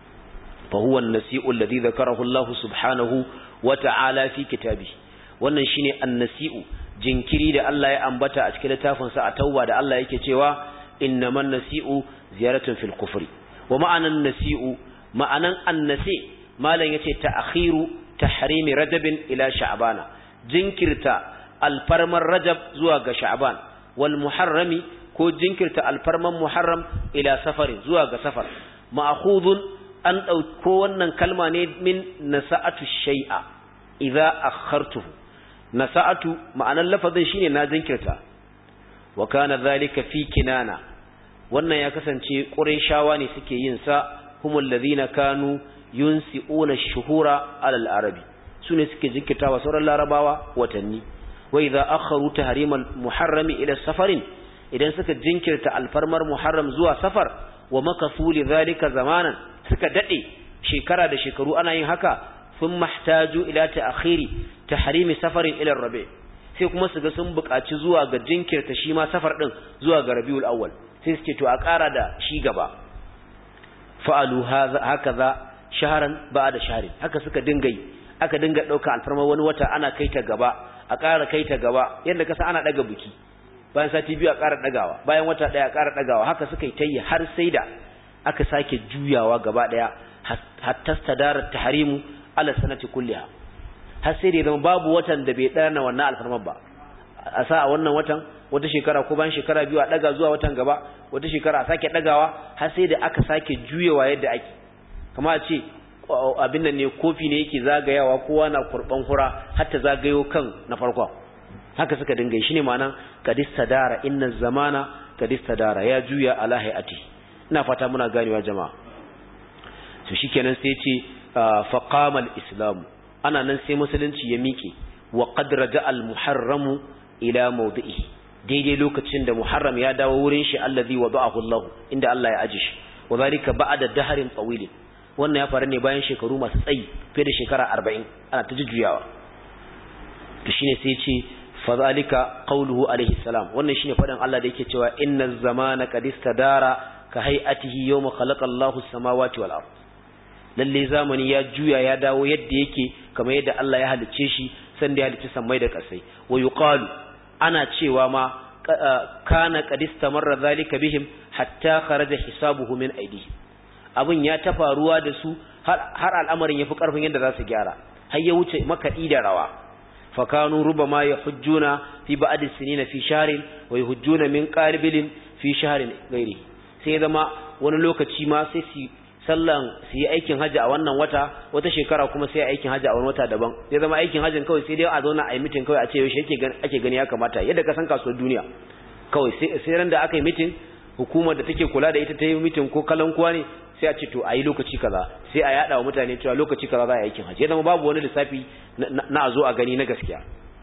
fa huwa an-nasi'u alladhi dhakarahu Allah subhanahu wa ta'ala fi kitabihi, wannan shine an-nasi'u, jinkiri da Allah ya ambata a cikin littafin sa a Tauba da Allah yake cewa innaman nasi'u ziyaratun fil kufri. wa ma'anan nasi'u, ma'anan an-nasi' malan yace ta'khiru tahrimi rajabin ila sha'bana, jinkirta alfarman rajab zuwa ga sha'ban, wal muharrami ko jinkirta alfarman muharram ila safarin zuwa ga safar. ma'khudun an dauko wannan kalma ne min nasa'atu shay'a idza akhartuhu. nasa'atu ma'anan lafazin shine na jinkirta. wa kana dhalika fi kinana, wannan ya kasance qurayshawa ne suke yin sa, humul ladina kanu yunsi'una ash-shuhura 'ala al-arabi, sune suke jinkirtawa sauran larabawa watanni. wa idza akharu tahrim al-muharrami ila safarin, idan suka jinkirta alfarmar muharram zuwa safar, wa makasu li dhalika zamanan, suka dade shekara da shekaru ana yin haka, thumma ihtaju ila ta'khiri tahrimi safarin ila rabi', sai kuma su ga sun buƙaci zuwa ga jinkirta shi ma safar din zuwa ga rabiul awwal, sai su ce to a ƙara da shi gaba. fa'alu hakaza shahran ba'da shahrin, haka suka dinga yi, aka dinga dauka alfarma wani wata ana kai ta gaba, a ƙara kai ta gaba, yanda kasa ana daga buki bayan sati biyu a ƙara dagawa, bayan wata daya a ƙara dagawa, haka suka yi tayi har sai da aka sake juyawa gaba daya, hatta stadarat tahrimu ala sanati kulliha, har sai da zama babu watan da bai dana wannan alfarma ba. a sa a wannan watan wata shekara ko bayan shekara biyu a daga zuwa watan gaba, wata shekara a sake dagawa, har sai da aka sake juyawa yadda ake. Kamar a ce abin nan ne, kofi ne yake zagayawa, kowa na kurban hura har ta zagayo kan na farko, haka suka dinga shi ne ma'anan kadistadara, inna zamana kadistadara, ya juya ala hayati. ina fata muna ganewa jama'a. to shikenan sai ce faqama al-islam, ana nan sai musulunci ya miƙe. wa qad raja al-muharramu ila mawdi'i, daidai lokacin da muharram ya dawo wurin shi allazi wada'ahu Allah, inda Allah ya aje shi. wa zalika ba'da dahrin tawil, wannan ya faru ne bayan shekaru masu tsayi, fiye da shekara 40 ana ta jujjuyawa. to shine sai ce fa zalika qawluhu alayhi salam, wannan shine fadan Allah da yake cewa inna zamana qad istadara ka hay'atihi yawma khalaqa Allahu as-samawati wal ard, lalle zamani ya juya ya dawo yadda yake kamar yadda Allah ya halicce shi san da ya halicce sammai da kasai. wa yuqalu, ana cewa ma kana qad istamarra zalika bihim hatta kharaja hisabuhu min aydihim, abin ya ta faruwa da su har al'amarin yafi karfin yadda za su gyara, har ya wuce makaɗi da rawa. fakanu rubama yahujjuna fi ba'd as-sinina fi shahrin wa yahujjuna min qaribilin fi shahrin ghairi, sai zama wani lokaci ma sai su yi aikin haji a wannan wata shekara kuma sai aikin haji a wani wata daban, sai zama aikin hajin kawai sai dai a zauna a yi mitin kawai a ce yaushe ake gani ya kamata, yadda ka san kasuwar duniya kawai sai ran da aka yi mitin, hukumar da take kula da ita ta yi mitin ko kalankuwa ne, sai a ce to a yi lokaci kaza, sai a yada wa mutane cewa lokaci kaza za a yi aikin hajji, ya zama babu wani lissafi na a zo a gani na gaskiya.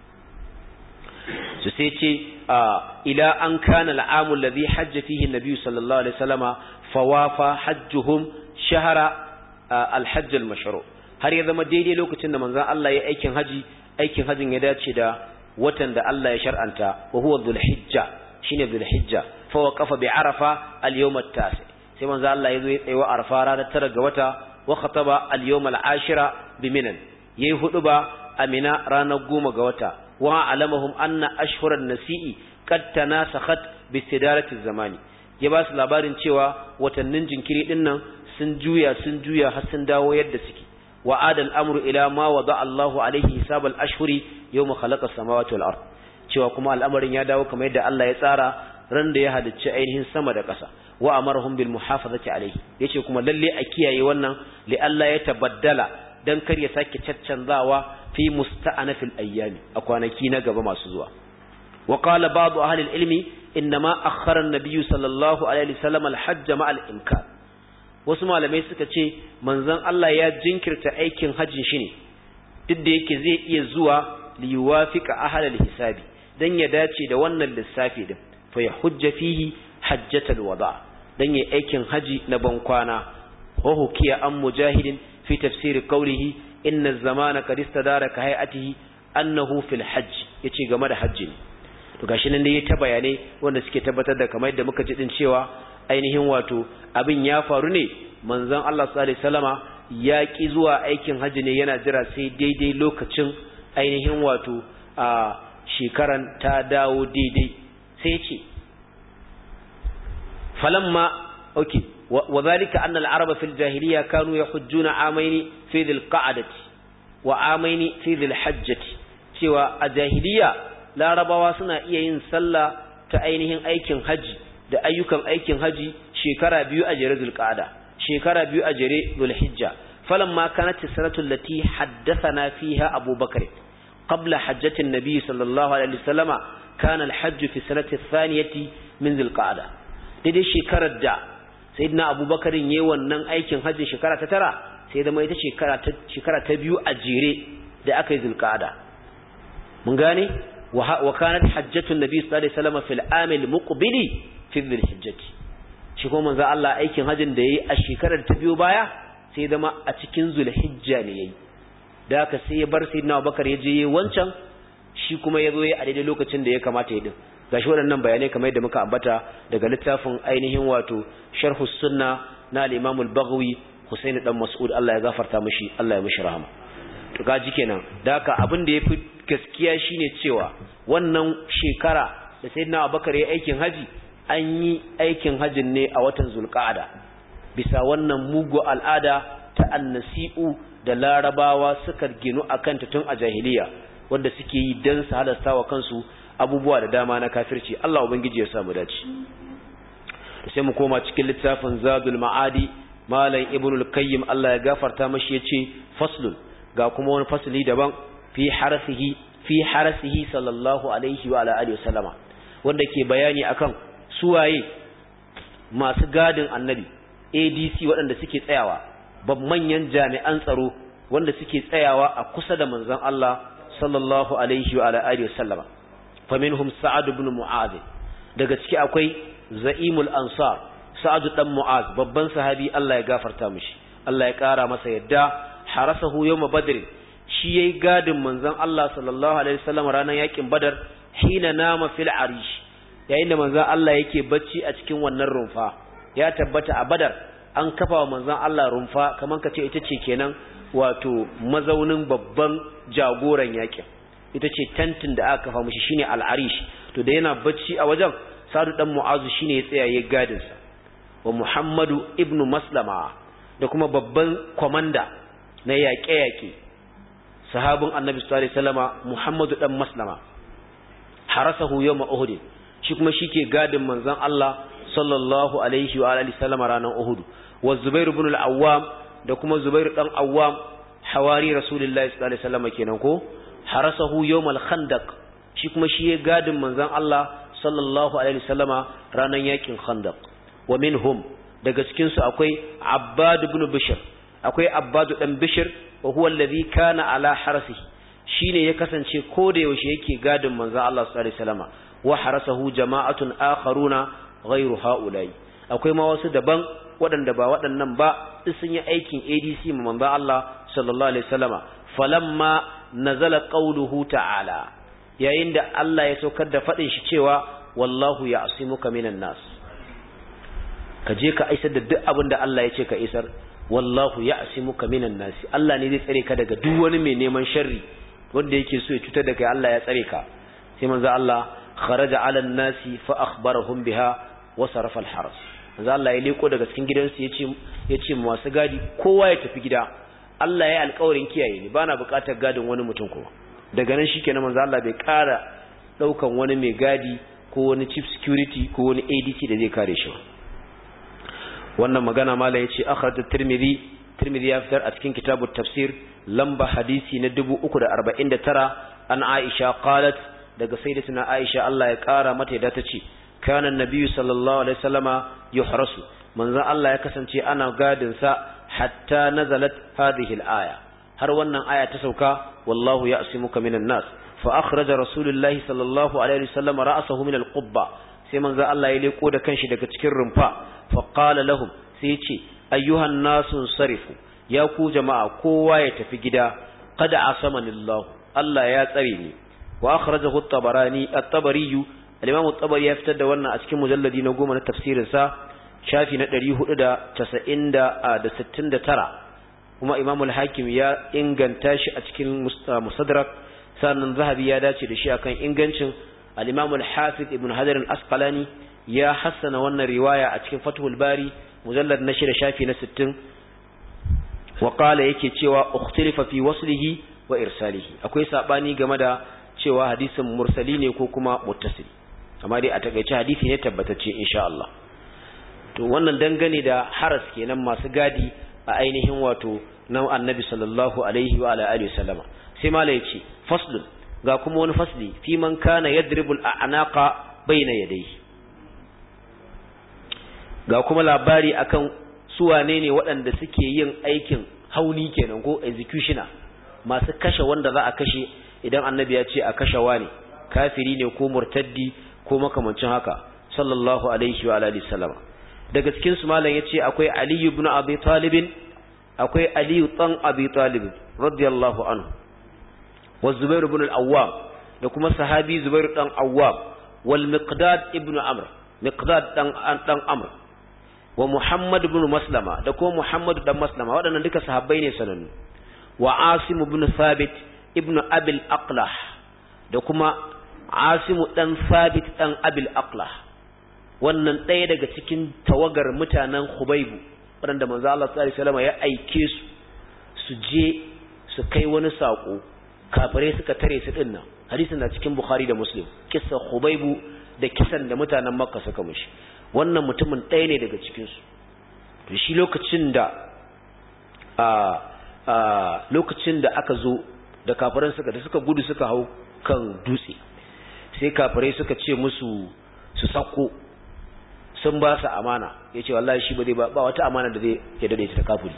su sai ce ila an kana al'amu alladhi hajja fihi an-nabi sallallahu alaihi wasallama fawafa hajjuhum shahara al-hajj al-mashru', har ya zama daidai lokacin da manzon Allah ya aikin hajjin ya dace da watan da Allah ya shar'anta, wa huwa dhul-hijja, shine dhul-hijja. fa waqafa bi arafa al-yawm at-tasi', sai manzo Allah yazo ya tsaye wa arfa ranar 9 ga wata, wa khataba al-yawm al-ashira bi minan, yayi huduba a Mina ranar 10 ga wata, wa alamahum anna ashhuran nasi'i qad tanasakhat bi istidarati az-zamani, ya ba su labarin cewa watannin jinkiri dinnan sun juya har sun dawo yadda suke. wa adal amru ila ma wada Allahu alaihi hisab al-ashhuri yawma khalaqa as-samawati wal ard, cewa kuma al'amarin ya dawo kamar yadda Allah ya tsara ran da ya halicci ainihin sama da ƙasa. wa amarhum bil muhafazati alayhi, yace kuma lalle a kiyaye wannan li Allah ya tabaddala, dan kar ya sake caccanzawa fi musta'anafil ayyami, a kwanaki na gaba masu zuwa. wa qala ba'd ahli al-ilmi inma akhara an-nabiy sallallahu alaihi wasallam al-hajj ma'a al-imkan, wasu malamai suka ce manzon Allah ya jinkirta aikin hajjin shi ne duk da yake zai iya zuwa li yuwafiqa ahli al-hisabi, dan ya dace da wannan lissafi din, fa yahujja fihi hajjatul wada, dan yayi aikin haji na bankwana wa hukiya an mujahidin fi tafsir qawlihi inna az-zamana qad istadara ka hay'atihi annahu fil hajj yace game da hajji to gashi nan dai ta bayanai wanda suke tabbatar da kamar yadda muka ji din cewa ainihin wato abin ya faru ne manzon Allah sallallahu alaihi wasallama ya ki zuwa aikin haji ne yana jira sai daidai lokacin ainihin wato a shekaran ta dawo daidai sai ce falamma okay wa zalika anna al-araba fil jahiliya kanu yahujjuna amaini fi dhil qa'dati wa amaini fi dhil hajjati cewa a jahiliya larabawa suna iya yin sallah ta ainihin aikin haji da ayyukan aikin haji shekara biyu a jere zulqa'ada shekara biyu a jere zulhijja falamma kanat as-sanatu allati haddathana fiha abubakar qabla hajjati an-nabi sallallahu alaihi wasallama kana al-hajj fi sanati ath-thaniyati min zulqa'ada dai shekarar da sayyidina abubakar yayin wannan aikin haji shekara ta tara sai da mai ta shekara ta biyu a jere da aka yi zulqa'ada mun gane wa kanat hajjatu an-nabi sallallahu alaihi wasallama fil amil muqbili fi dhil-hijjati shi kuma manzo Allah aikin hajjin da yayi a shekarar ta biyu baya sai zama a cikin zulhijja ne yayi da haka sai ya bar sayyidina Abubakar ya je yayi wancan shi kuma yazo yayi a daidai lokacin da ya kamata ya din gashi waɗannan bayanai kamar yadda muka ambata daga littafin ainihin wato sharhus sunna na al-Imam al-Baghawi Husayn dan Mas'ud Allah ya gafarta mishi Allah ya mishi rahama to gaji kenan da haka abin da yafi gaskiya shine cewa wannan shekara da sayyidina Abubakar yayi aikin haji an yi aikin hajjin ne a watan zulqa'ada bisa wannan mugu al'ada ta annasi'u da larabawa suka ginu akan ta tun a jahiliya wanda suke yi dan su halasta wa kansu abubuwa da dama na kafirci Allah ubangiji ya samu dace sai mu koma cikin littafin Zadul Ma'adi Malam Ibnul Qayyim Allah ya gafarta mashi yace faslun ga kuma wani fasli daban fi harasihi sallallahu alaihi wa alihi wasallama wanda ke bayani akan suwaye masu gadin annabi ADC waɗanda suke tsayawa manyan jami'an tsaro wanda suke tsayawa a kusa da manzon Allah sallallahu alaihi wa alihi wasallama faminhum Sa'ad ibn Mu'adh daga ciki akwai Za'imul Ansar Sa'ad dan Mu'adh babban sahabi Allah ya gafarta mishi Allah ya kara masa yadda harasahu yawm badr shi yayi gadin manzon Allah sallallahu alaihi wasallam ranar yakin badar hina nama fil arish yayin da manzon Allah yake bacci a cikin wannan rumfa ya tabbata a badar an kafa wa manzon Allah rumfa kaman kace ita ce kenan wato mazaunin babban jagoran yakin ita ce tentin da aka kafa mishi shine al-arish to da yana bacci a wajen Sa'd dan Mu'adh shine ya tsaya yayin gadin sa wa Muhammadu ibn Maslama da kuma babban komanda na yaƙe-yaƙe sahabin Annabi sallallahu alaihi wasallama Muhammadu dan Maslama harasahu yawm Uhud shi kuma shike gadin manzon Allah sallallahu alaihi wa alihi sallama ranar Uhud wa Zubair ibn al-Awwam da kuma Zubair dan Awwam hawari Rasulullahi sallallahu alaihi wasallama kenan ko harasahu yawm al-Khandaq shi kuma shi gadin manzon Allah sallallahu alaihi wasallama ranar yakin Khandaq wa minhum daga cikin su akwai Abbad ibn Bishr akwai Abbad dan Bishr wa huwa alladhi kana ala harasihi shine ya kasance ko da yaushe yake gadin manzon Allah sallallahu alaihi wasallama wa harasahu jama'atun akharuna ghayru haula'i akwai ma wasu daban waɗanda ba waɗannan ba sun yi aikin ADC ma manzon Allah sallallahu alaihi wasallama falamma nazala qawluhu ta'ala yayin da Allah ya saukar da fadin shi cewa wallahu ya'simuka minan nas ka je ka isar da duk abin da Allah ya ce ka isar wallahu ya'simuka minan nas Allah ne zai tsare ka daga duk wani mai neman sharri wanda yake so ya cutar da kai Allah ya tsare ka sai manzo Allah kharaja 'ala an-nasi fa akhbarahum biha wa sarafa al-haras manzo Allah ya leko daga cikin gidansu yace masu gadi kowa ya tafi gida Allah ya alƙawarin kiyaye ni bana buƙatar gadin wani mutum kuma daga nan shikenan manzo Allah bai ƙara daukan wani mai gadi ko wani chief security ko wani ADC da zai kare shi wannan magana mala yace akhraj at-Tirmidhi ya fitar a cikin kitabut tafsir lamba hadisi na 349 an Aisha qalat daga sayyidatina Aisha Allah ya ƙara mata yadda tace kana annabi sallallahu alaihi wasallama yuhrasu manzo Allah ya kasance ana gadin sa hatta nazalat hadhihi al-aya har wannan aya ta sauka wallahu ya'simuka minan nas fa akhraja rasulullahi sallallahu alaihi wasallam ra'sahu min al-qubba sai manzo Allah ya leko da kanshi daga cikin rumfa fa qala lahum sai ya ce ayyuhan nasun sarifu ya ku jama'a kowa ya tafi gida qad asamanillahu Allah ya tsare ni wa akhrajahu at-tabarani at-tabari al-imam at-tabari ya fitar da wannan a cikin mujalladi na 10 na tafsirin sa shafi na 469 kuma imam al-hakim ya inganta shi a cikin musaddarak sannan zahabi ya dace da shi akan ingancin al-imam al-hafiz ibn hajar al-asqalani ya hassana wannan riwaya a cikin fathul bari mujallad na 6 shafi na 60 wa qala yake cewa ukhtilifa fi waslihi wa irsalihi akwai sabani game da cewa hadisin mursali ne ko kuma muttasil amma dai a takeice hadisi ne tabbatacce insha Allah to wannan dangane da haras kenan masu gadi a ainihin wato na annabi sallallahu alaihi wa alihi wasallama sai mala yace faslun ga kuma wani fasli fi man kana yadribul a'naqa bayna yadayhi ga kuma labari akan su wane ne waɗanda suke yin aikin hauni kenan ko executioner masu kashe wanda za a kashe idan annabi ya ce a kashe wani kafiri ne ko murtaddi ko makamancin haka sallallahu alaihi wa alihi wasallama daga cikin su malam yace akwai Ali ibn Abi Talib akwai Ali dan Abi Talib radiyallahu anhu wa Zubair ibn al-Awwam da kuma sahabi Zubair dan Awwam wal Miqdad ibn Amr Miqdad dan Amr wa Muhammad ibn Maslama da kuma Muhammad dan Maslama waɗannan duka sahabbai ne sanannu wa Asim ibn Thabit ibn Abil Aqlah da kuma Asim dan Thabit dan Abil Aqlah wannan ɗaya daga cikin tawagar mutanen Khubaybu waɗanda manzo Allah sallallahu alaihi wasallam ya aike su je su kai wani sako kafirai suka tare su dinnan hadisin na cikin Bukhari da Muslim kissa Khubaybu da kisan da mutanen Makka suka mishi wannan mutumin ɗaya ne daga cikin su to shi lokacin da aka zo da kafiran suka gudu suka hau kan dutse sai kafirai suka ce musu su sako sun ba su amana yace wallahi shi ba zai ba wata amana da zai ya dade ta kafiri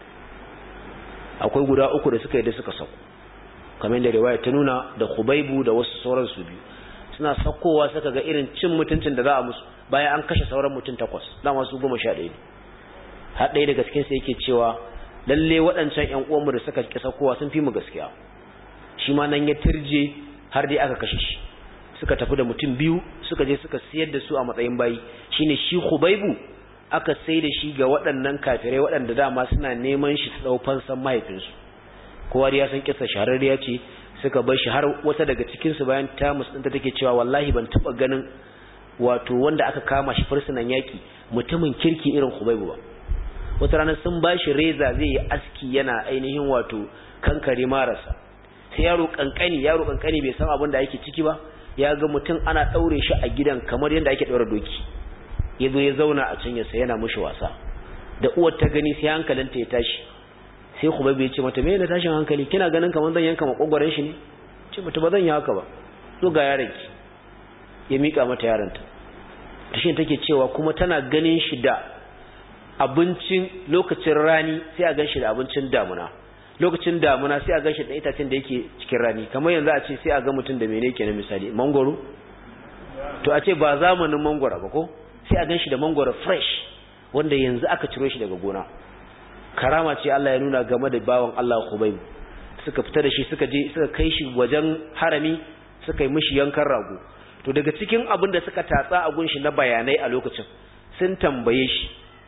akwai guda uku da suka yi da suka sako kamar da riwaya ta nuna da Khubaybu da wasu sauran su biyu suna sakowa suka ga irin cin mutuncin da za a musu bayan an kashe sauran mutum 8 dama su 11 ne har ɗaya daga cikin sai yake cewa lalle waɗancan ƴan uwanmu da suka ki sakowa sun fi mu gaskiya shi ma nan ya tirje har dai aka kashe shi suka tafi da mutum 2 suka je suka siyar da su a matsayin bayi shine shi Khubaybu aka sai da shi ga waɗannan kafirai waɗanda dama suna neman shi su daufan san mahaifinsu kowa ya san kissa shahararriya ce suka bar shi har wata daga cikin su bayan ta musulunta take cewa wallahi ban taba ganin wato wanda aka kama shi fursunan yaki mutumin kirki irin Khubaybu ba wata rana sun bashi reza zai yi aski yana ainihin wato kankare marasa sai yaro kankani bai san abin da yake ciki ba ya ga mutum ana daure shi a gidan kamar yadda ake daura doki yazo ya zauna a can yasa yana mushi wasa da uwar ta gani sai hankalinta ya tashi sai Khubaybu ya ce mata me ne tashin hankali kina ganin kamar zan yanka makogwaran shi ne ce mata ba zan yi haka ba to ga yaronki ya mika mata yaranta shi take cewa kuma tana ganin shi da abincin lokacin rani sai a ganshi da abincin damuna lokacin damuna sai a ganshi da itacen da yake cikin rani kamar yanzu a ce sai a ga mutum da mene kenan misali mangoro to a ce ba zamanin mangoro ba ko sai a ganshi da mangoro fresh wanda yanzu aka ciro shi daga gona karama ce Allah ya nuna game da bawan Allah Khubayb suka fita da shi suka kai shi wajen harami suka yi mishi yankan rago to daga cikin abin da suka tatsa a gunshi na bayanai a lokacin sun tambaye shi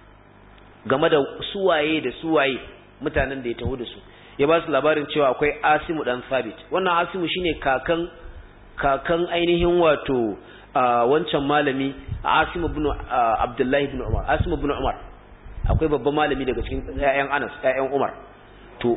game da suwaye mutanen da ya taho da su ya ba su labarin cewa akwai Asimu dan Sabit wannan Asimu shine kakan ainihin wato wancan malami Asimu ibn Abdullahi ibn Umar Asimu ibn Umar akwai babban malami daga cikin ƴaƴan Anas ƴaƴan Umar to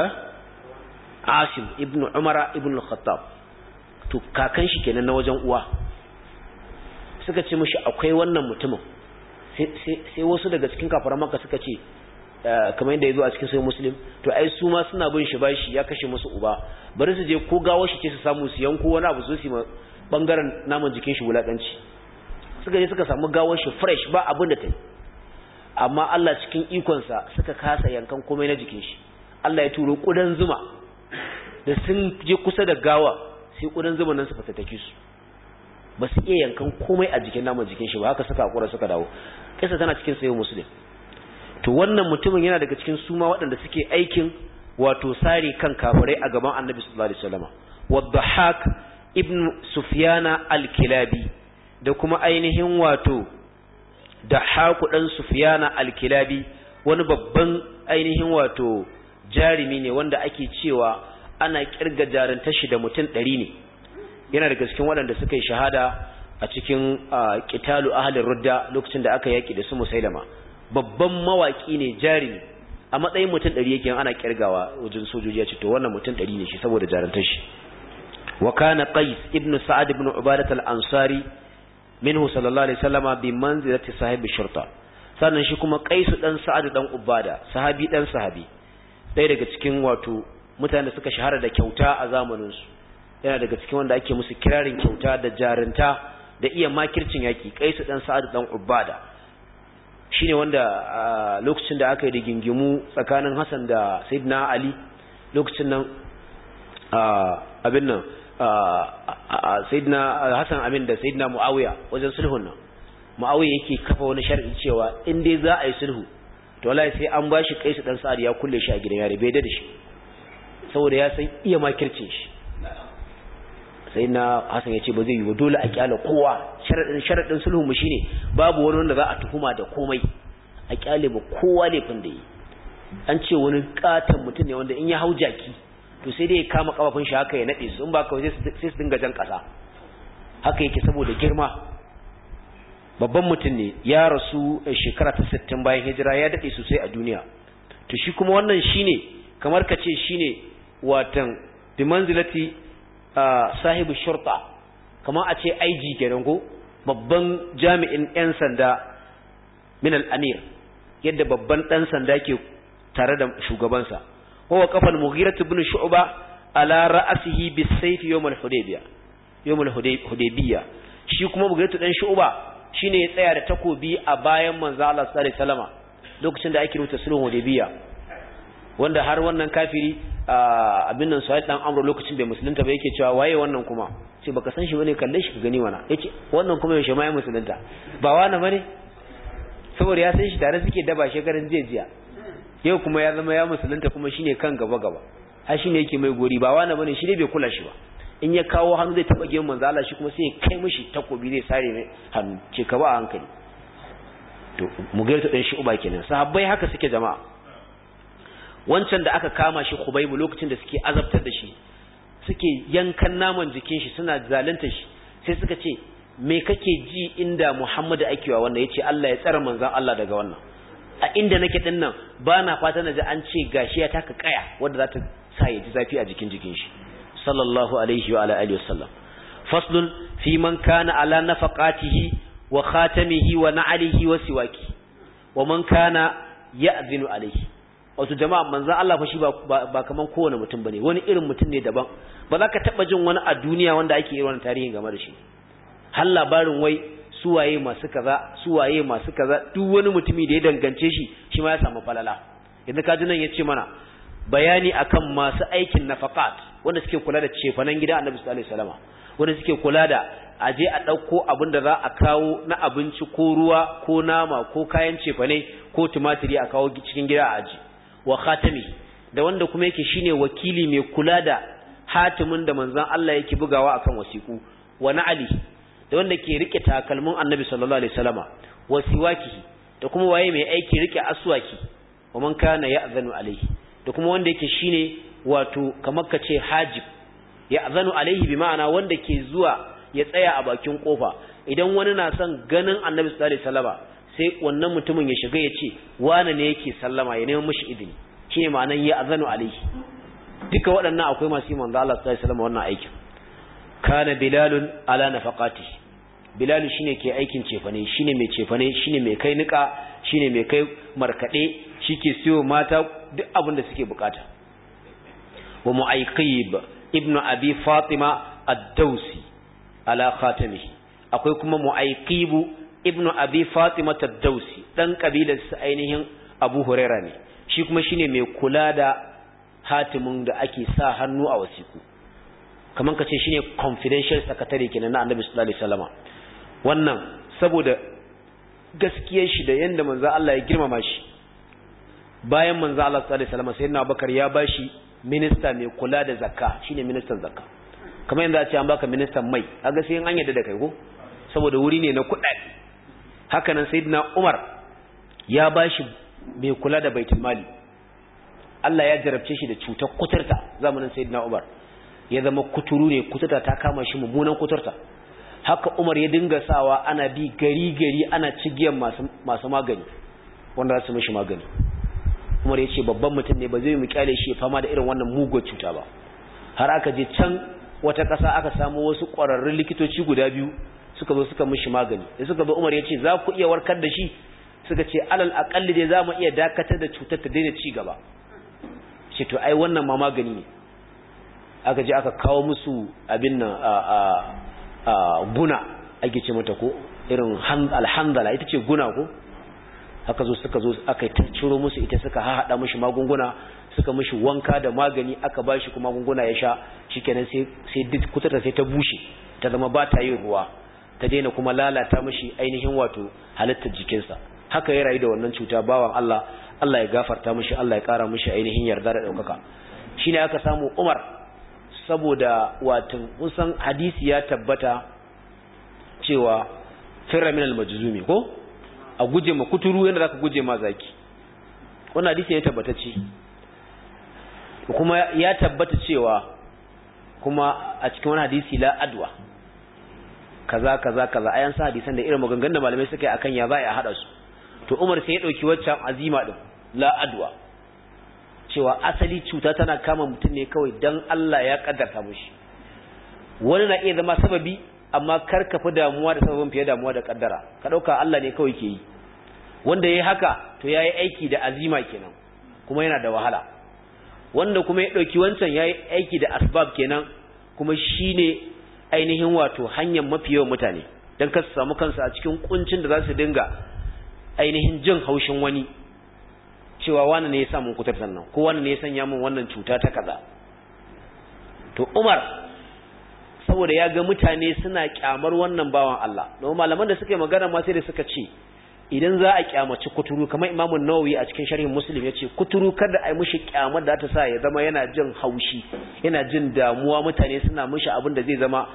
Asim ibn Umar ibn al-Khattab to kakan shi kenan na wajen uwa suka ce mishi akwai wannan mutumin sai wasu daga cikin kafaran Makka suka ce kamar yadda yazo a cikin sahih Muslim to ai su ma suna bin shi bashi ya kashe musu uba bari su je ko gawo shi ce su samu su yanko wani abu su ma bangaren naman jikin shi wulakanci suka je suka samu gawar shi fresh ba abin da ta yi amma Allah cikin ikonsa suka kasa yankan komai na jikin shi Allah ya turo kudan zuma da sun je kusa da gawa sai kudan zuma nan su fatattake su ba su iya yankan komai a jikin naman jikin shi ba, haka suka hakura suka dawo. Kisa tana cikin sahih Muslim. To wannan mutumin yana daga cikin suma waɗanda suke aikin wato sare kan kafirai a gaban Annabi sallallahu alaihi wasallam. Wadhahak ibn Sufyana al-Kilabi da kuma ainihin wato Dahak dan Sufyana al-Kilabi, wani babban ainihin wato jarimi ne wanda ake cewa ana kirga jarantar shi da mutum 100 ne. Yana daga cikin waɗanda suka yi shahada a cikin qitalu ahli rudda lokacin da aka yaki da su Musailama. Babban mawaki ne, jarimi, a matsayin mutum 100 yake ana kirgawa wajen sojoji, ya ce to wannan mutum 100 ne shi saboda jarantar shi. Wa kana Qais ibn Sa'ad ibn Ubadah al-Ansari minhu sallallahu alaihi wasallama bi manzilati sahibi shurta. Sannan shi kuma Qais dan Sa'ad dan Ubada, sahabi dan sahabi, ɗaya daga cikin wato mutane da suka shahara da kyauta a zamanin su. Yana daga cikin wanda ake musu kirarin kyauta da jarinta da iya makircin yaki. Qais dan Sa'ad dan Ubada shine wanda lokacin da aka yi da gingimu tsakanin Hassan da Sayyidina Ali, lokacin nan abin nan Sayyidina Hassan amin da Sayyidina Muawiya wajen sulhun nan, Muawiya yake kafa wani shar'i cewa in dai za a yi sulhu to wallahi sai an bashi Qais dan Sa'ad ya kulle shi a gidan yare, bai da shi saboda ya san iya makircin shi. Sayyidina Hassan ya ce ba zai yi ba, dole a kyale kowa. Sharadin sulhu mu shine babu wani wanda za a tuhuma da komai, a kyale ba kowa laifin da yi. An ce wani katan mutum ne wanda in ya hau jaki to sai dai ya kama kafafun shi haka ya nade su, in ba kawai sai su dinga jan kasa. Haka yake saboda girma. Babban mutum ne, ya rasu shekara ta 60 bayan hijira, ya dade sosai a duniya. To shi kuma wannan shine kamar ka ce shine watan bi manzilati sahibu shurta, kamar a ce IG kenan ko babban jami'in yan sanda min al-amir, yadda babban dan sanda ke tare da shugabansa. huwa qafal Mughirah ibn Shu'ba ala ra'sihi bis-sayf yawm al-Hudaybiyah. Shi kuma Mughirah dan Shu'ba shine ya tsaya da takobi a bayan manzo Allah sallallahu alaihi wasallama lokacin da ake rubuta sulhun Hudaybiyah, wanda har wannan kafiri abin nan Suhail dan Amr lokacin bai musulunta ba yake cewa waye wannan kuma, ce baka san shi bane, kalle shi ka gani mana. Yace wannan kuma yaushe ma ya musulunta, ba wani bane, saboda ya san shi tare suke daba shekaran jiya, yau kuma ya zama ya musulunta kuma shine kan gaba har shine yake mai gori, ba wani bane, shi dai bai kula shi ba. In ya kawo hannu zai taba gidan manzo Allah, shi kuma sai ya kai mishi takobi zai sare mai hannu, ce ka ba hankali. To Mughirah dan Shu'ba kenan. Sahabbai haka suke jama'a. Wancan da aka kama shi Khubayb lokacin da suke azabtar da shi, suke yankan naman jikin shi suna zalunta shi, sai suka ce me kake ji inda Muhammadu ake wa wannan? Yace Allah ya tsare manzon Allah daga wannan. A inda nake din nan ba na fata na ji an ce gashi ya taka kaya wanda za ta sa ya ji zafi a jikin shi sallallahu alaihi wa alihi wasallam. Faslun fi man kana ala nafaqatihi wa khatamihi wa na'alihi wa siwaki wa man kana ya'zinu alaihi. Wato jama'a manzon Allah fa shi ba kaman kowane mutum bane, wani irin mutum ne daban. Ba za ka taba jin wani a duniya wanda ake yi wannan tarihin game da shi. Har labarin wai suwaye masu kaza duk wani mutumi da ya dangance shi ma ya samu falala. Yanzu kaji nan yace mana bayani akan masu aikin nafaqat wanda suke kula da cefanen gida Annabi sallallahu alaihi wasallam, wanda suke kula da aje a dauko abin da za a kawo na abinci ko ruwa ko nama ko kayan cefane ko tumatiri a kawo cikin gida a aji. Wa khatami, da wanda kuma yake shine wakili mai kula da hatimin da manzon Allah yake bugawa akan wasiku. Wa na'ali, da wanda ke rike takalmin Annabi sallallahu alaihi wasallama. Wa siwakihi, da kuma waye mai aiki rike aswaki. Wa man kana ya'zanu alaihi, da kuma wanda yake shine wato kamar kace hajib. Ya'zanu alaihi bi ma'ana wanda ke zuwa ya tsaya a bakin kofa idan wani na son ganin Annabi sallallahu alaihi wasallama, sai wannan mutumin ya shiga ya ce wane ne yake sallama, ya neman mishi izini, shine ma'anan ya'zanu alaihi. Duka waɗannan akwai masu yin manzo Allah sallallahu alaihi wasallam wannan aikin. Kana Bilalun ala nafaqati, Bilal shine ke aikin cefane, shine mai cefane, shine mai kai nika, shine mai kai markade, shike siyo mata duk abin da suke bukata. Wa Mu'ayqib ibn Abi Fatima ad-Dawsi ala khatamihi, akwai kuma Mu'ayqib ibn Abi Fatima ad-Dawsi dan kabilar su ainihin Abu Huraira ne, shi kuma shine mai kula da hatimin da ake sa hannu a wasiku. kaman kace shine confidential secretary kenan na Annabi sallallahu alaihi wasallama wannan saboda gaskiyar shi da yanda manzo Allah ya girmama shi bayan manzo Allah sallallahu alaihi wasallama sayyidina Abubakar ya bashi minista mai kula da zakka shine ministan zakka kamar yanda a ce an baka ministan mai kaga sai an yadda da kai ko saboda wuri ne na kuɗaɗe haka nan sayyidina Umar ya bashi mai kula da baitul mali Allah ya jarabce shi da cutar kuturta zamanin sayyidina Umar ya zama kuturu ne kuturta ta kama shi mummunan kuturta haka Umar ya dinga sawa ana bi gari ana cigiyar masu magani wanda za su mishi magani Umar ya ce babban mutum ne ba zai mu kyale shi fama da irin wannan mugun cuta ba har aka je can wata ƙasa aka samu wasu ƙwararrun likitoci guda biyu suka zo suka mishi magani da suka zo Umar ya ce za ku iya warkar da shi suka ce alal aqalli dai za mu iya dakatar da cutar ta daina ci gaba ce to ai wannan ma magani ne aka je aka kawo musu abin nan guna ake ce mata ko irin alhandala ita ce guna ko suka zo aka yi ta ciro musu ita suka haɗa mishi magunguna suka mishi wanka da magani aka ba shi kuma magunguna ya sha shikenan sai duk kuturta sai ta bushe ta zama ba ta yin ruwa ta daina kuma lalata mishi ainihin wato halittar jikinsa haka ya rayu da wannan cuta bawan Allah ya gafarta mishi Allah ya kara mishi ainihin yarda da daukaka shine aka samu Umar saboda watan musan hadisi ya tabbata cewa firra min al-majzumi ko a guje ma kuturu yanda zaka guje ma zaki wannan hadisi ya tabbatacce kuma ya tabbata cewa kuma a cikin wani hadisi la adwa kaza ayan sa hadisan da irin maganganun da malamai suka yi akan ya za a hada su to Umar sai ya dauki waccan azima din la adwa cewa asali cuta tana kama mutum ne kawai dan Allah ya kaddarta mushi wani na iya zama sababi amma kar ka fi damuwa da sababin fiye damuwa da kaddara ka dauka Allah ne kawai ke yi wanda yayi haka to yayi aiki da azima kenan kuma yana da wahala wanda kuma ya dauki wancan yayi aiki da asbab kenan kuma shine ainihin wato hanyar mafi yawan mutane dan kar su samu kansu a cikin kuncin da za su dinga ainihin jin haushin wani cewa wani ne ya sa mun kutar sannan ko wani ne ya sanya mun wannan cuta ta kaza to Umar saboda ya ga mutane suna kyamar wannan bawan Allah don malaman da suka yi magana ma sai da suka ce idan za a kyamaci kuturu kamar Imam Nawawi a cikin sharhin Muslim yace kuturu kada a yi mishi kyamar da ta sa ya zama yana jin haushi yana jin damuwa mutane suna mishi abin da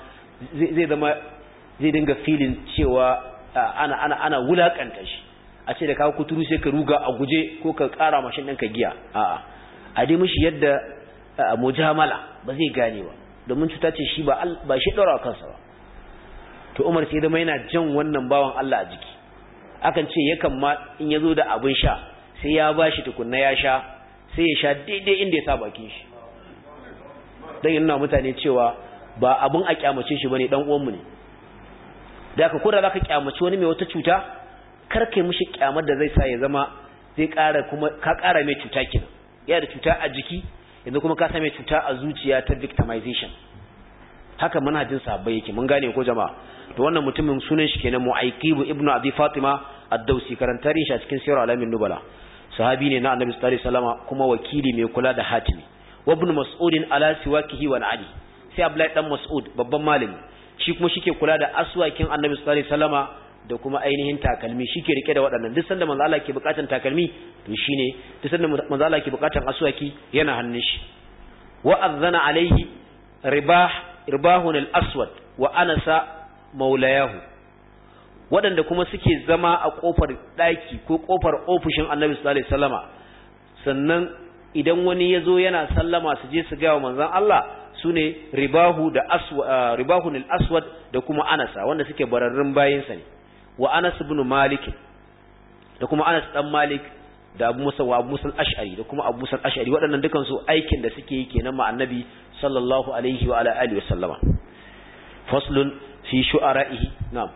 zai dinga feeling cewa ana wulakanta shi a ce da kawo kuturu sai ka ruga a guje ko ka kara mashin ɗinka giya a dai mishi yadda mujamala ba zai gane ba domin cuta ce shi ba shi ɗora kansa ba to Umar sai zama yana jan wannan bawan Allah a jiki akan ce yakan ma in ya zo da abin sha sai ya ba shi tukunna ya sha sai ya sha daidai inda ya sa bakin shi don yana mutane cewa ba abin a kyamace shi bane dan uwanmu ne da ka kura zaka kyamace wani mai wata cuta kar kai mishi kyamar da zai sa ya zama zai ƙara kuma ka ƙara mai cuta kenan ya da cuta a jiki yanzu kuma ka sa mai cuta a zuciya ta victimization haka manhajin sahabbai yake mun gane ko jama'a to wannan mutumin sunan shi kenan Mu'aykib ibn Abi Fatima ad-Dawsi karantarin shi a cikin Sirr al-Alamin Nubala sahabi ne na Annabi sallallahu alaihi wasallam kuma wakili mai kula da hatimi wa ibn Mas'ud ala siwakihi wa ali sai Abdullahi dan Mas'ud babban malami shi kuma shike kula da aswakin Annabi sallallahu alaihi wasallama da kuma ainihin takalmi shike rike da waɗannan duk sanda manzo Allah ke bukatun takalmi to shine duk sanda manzo Allah ke bukatun aswaki yana hannun shi wa azana alaihi ribahun al-aswad wa anasa maulayahu waɗanda kuma suke zama a kofar daki ko kofar ofishin Annabi sallallahu alaihi wasallama sannan idan wani yazo yana sallama su je su ga manzon Allah sune ribahun al-aswad da kuma anasa wanda suke bararrun bayinsa ne wa Anas ibn Malik da kuma Anas dan Malik da Abu Musa wa Abu Musa al-Ash'ari da kuma Abu Musa al-Ash'ari waɗannan dukan su aikin da suke yi kenan ma Annabi sallallahu alaihi wa ala alihi wasallama faslun fi shu'ara'ihi na'am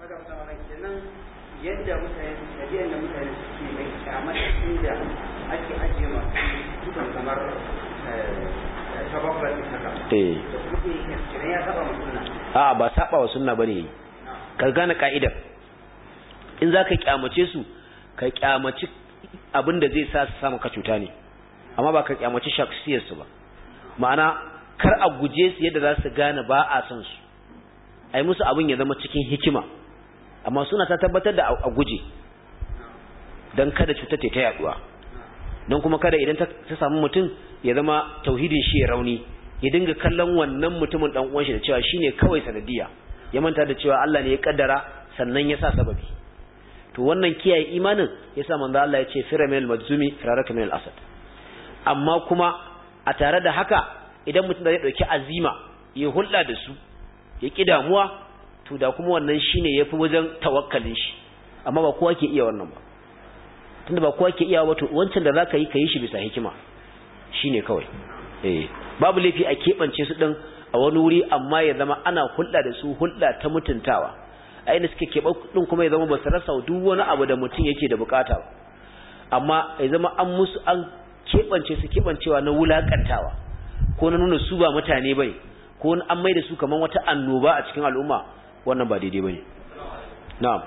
yadda mutane suke mai kyamar inda ake ajiye ma dukan kamar sababbar haka da kuma kenan ya saba wa sunna ba saba wa sunna bane ka gane ka'idar in za ka kyamace su ka kyamaci abin da zai sa su samu ka cuta ne amma ba ka kyamaci shaksiyarsu ba ma'ana kar a guje su yadda za su gane ba a san su ai musu abin ya zama cikin hikima amma suna ta tabbatar da a guje dan kada cutar ta yaduwa don kuma kada idan ta samu mutum ya zama tauhidin shi ya rauni ya dinga kallon wannan mutumin dan uwan shi da cewa shine kawai sanadiya ya manta da cewa Allah ne ya kaddara sannan ya sa sababi to wannan kiyaye imanin yasa manzo Allah ya ce firamil majzumi firaraka min al-asad amma kuma a tare da haka idan mutum zai dauki azima ya hulɗa da su ya ki damuwa to da kuma wannan shine yafi wajen tawakkalin shi amma ba kowa ke iya wannan ba tunda ba kowa ke iya wato wancan da zaka yi kai shi bisa hikima shine kawai babu laifi a kebance su din a wani wuri amma ya zama ana hulɗa da su hulɗa ta mutuntawa a inda suke keɓa din kuma ya zama ba su rasa duk wani abu da mutum yake da bukata ba amma ya zama an musu an kebance su kebancewa na wulakantawa ko na nuna su ba mutane bane ko an maida su kaman wata annoba a cikin al'umma wannan ba daidai bane na'am